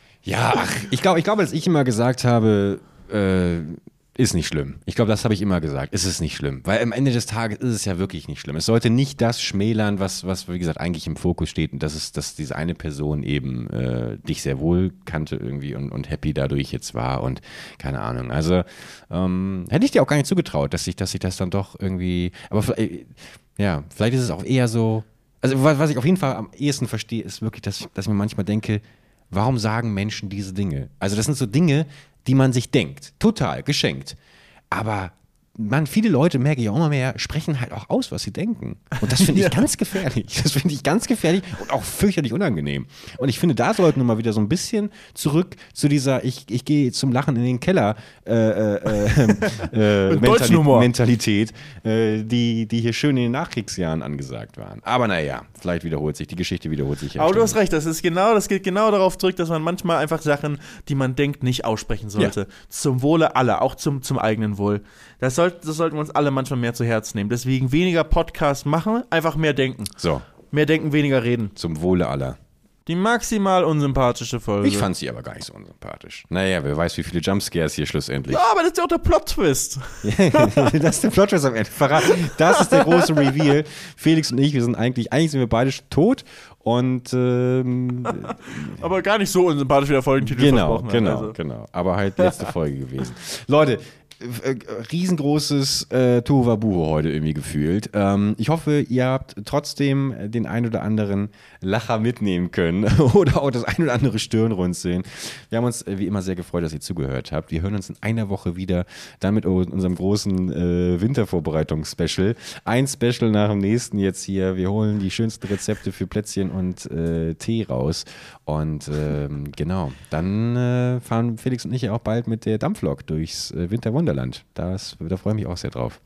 ja ach, ich glaube, ich glaub, als ich immer gesagt habe, äh, ist nicht schlimm. Ich glaube, das habe ich immer gesagt. Es ist nicht schlimm. Weil am Ende des Tages ist es ja wirklich nicht schlimm. Es sollte nicht das schmälern, was, was wie gesagt, eigentlich im Fokus steht. Und das ist, dass diese eine Person eben äh, dich sehr wohl kannte irgendwie und, und happy dadurch jetzt war und keine Ahnung. Also ähm, hätte ich dir auch gar nicht zugetraut, dass ich, dass ich das dann doch irgendwie, aber vielleicht, ja, vielleicht ist es auch eher so, also was, was ich auf jeden Fall am ehesten verstehe, ist wirklich, dass ich, dass ich mir manchmal denke, warum sagen Menschen diese Dinge? Also das sind so Dinge, die man sich denkt. Total, geschenkt. Aber man, viele Leute, merke ich auch immer mehr, sprechen halt auch aus, was sie denken. Und das finde ich Ja. ganz gefährlich. Das finde ich ganz gefährlich und auch fürchterlich unangenehm. Und ich finde, da sollten wir mal wieder so ein bisschen zurück zu dieser, ich, ich gehe zum Lachen in den Keller äh, äh, äh, äh, Deutschen Humor. Mentalität, äh, die, die hier schön in den Nachkriegsjahren angesagt waren. Aber naja, vielleicht wiederholt sich, die Geschichte wiederholt sich ja. Aber du ständig. hast recht, das ist genau, das geht genau darauf zurück, dass man manchmal einfach Sachen, die man denkt, nicht aussprechen sollte. Ja. Zum Wohle aller, auch zum, zum eigenen Wohl. Das, soll, das sollten wir uns alle manchmal mehr zu Herzen nehmen. Deswegen weniger Podcast machen, einfach mehr denken. So, Mehr denken, weniger reden. zum Wohle aller. Die maximal unsympathische Folge. Ich fand sie aber gar nicht so unsympathisch. Naja, wer weiß, wie viele Jumpscares hier schlussendlich. Ja, aber das ist ja auch der Plot-Twist. Das ist der Plot-Twist am Ende. Verrat. Das ist der große Reveal. Felix und ich, wir sind eigentlich, eigentlich sind wir beide tot und ähm, Aber gar nicht so unsympathisch, wie der Folgentitel genau, versprochen genau, hat. Also. genau. Aber halt letzte Folge gewesen. Leute, äh, riesengroßes äh, Tohuwabohu heute irgendwie gefühlt. Ähm, ich hoffe, ihr habt trotzdem den ein oder anderen Lacher mitnehmen können oder auch das ein oder andere Stirnrunzeln. Wir haben uns äh, wie immer sehr gefreut, dass ihr zugehört habt. Wir hören uns in einer Woche wieder, dann mit unserem großen äh, Wintervorbereitungs-Special. Ein Special nach dem nächsten jetzt hier. Wir holen die schönsten Rezepte für Plätzchen und äh, Tee raus. Und ähm, genau, dann äh, fahren Felix und ich ja auch bald mit der Dampflok durchs äh, Winterwunderland. Das, da freue ich mich auch sehr drauf.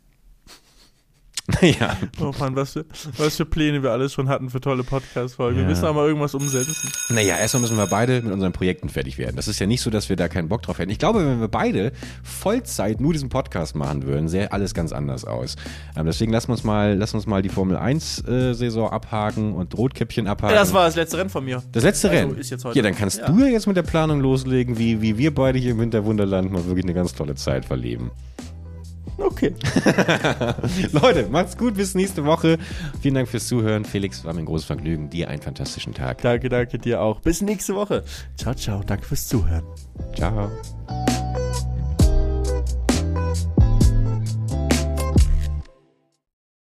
Naja. Oh Mann, was für, was für Pläne wir alles schon hatten für tolle Podcast-Folgen. Ja. Wir müssen aber mal irgendwas umsetzen. Naja, erstmal müssen wir beide mit unseren Projekten fertig werden. Das ist ja nicht so, dass wir da keinen Bock drauf hätten. Ich glaube, wenn wir beide Vollzeit nur diesen Podcast machen würden, sähe alles ganz anders aus. Ähm, deswegen lassen wir uns mal, lassen uns mal die Formel eins Saison abhaken und Rotkäppchen abhaken. Ja, das war das letzte Rennen von mir. Das letzte Also, Rennen? ist jetzt heute. Ja, dann kannst Ja. du ja jetzt mit der Planung loslegen, wie, wie wir beide hier im Winterwunderland mal wirklich eine ganz tolle Zeit verleben. Okay. Leute, macht's gut, bis nächste Woche. Vielen Dank fürs Zuhören. Felix, war mir ein großes Vergnügen. Dir einen fantastischen Tag. Danke, danke dir auch. Bis nächste Woche. Ciao, ciao. Danke fürs Zuhören. Ciao.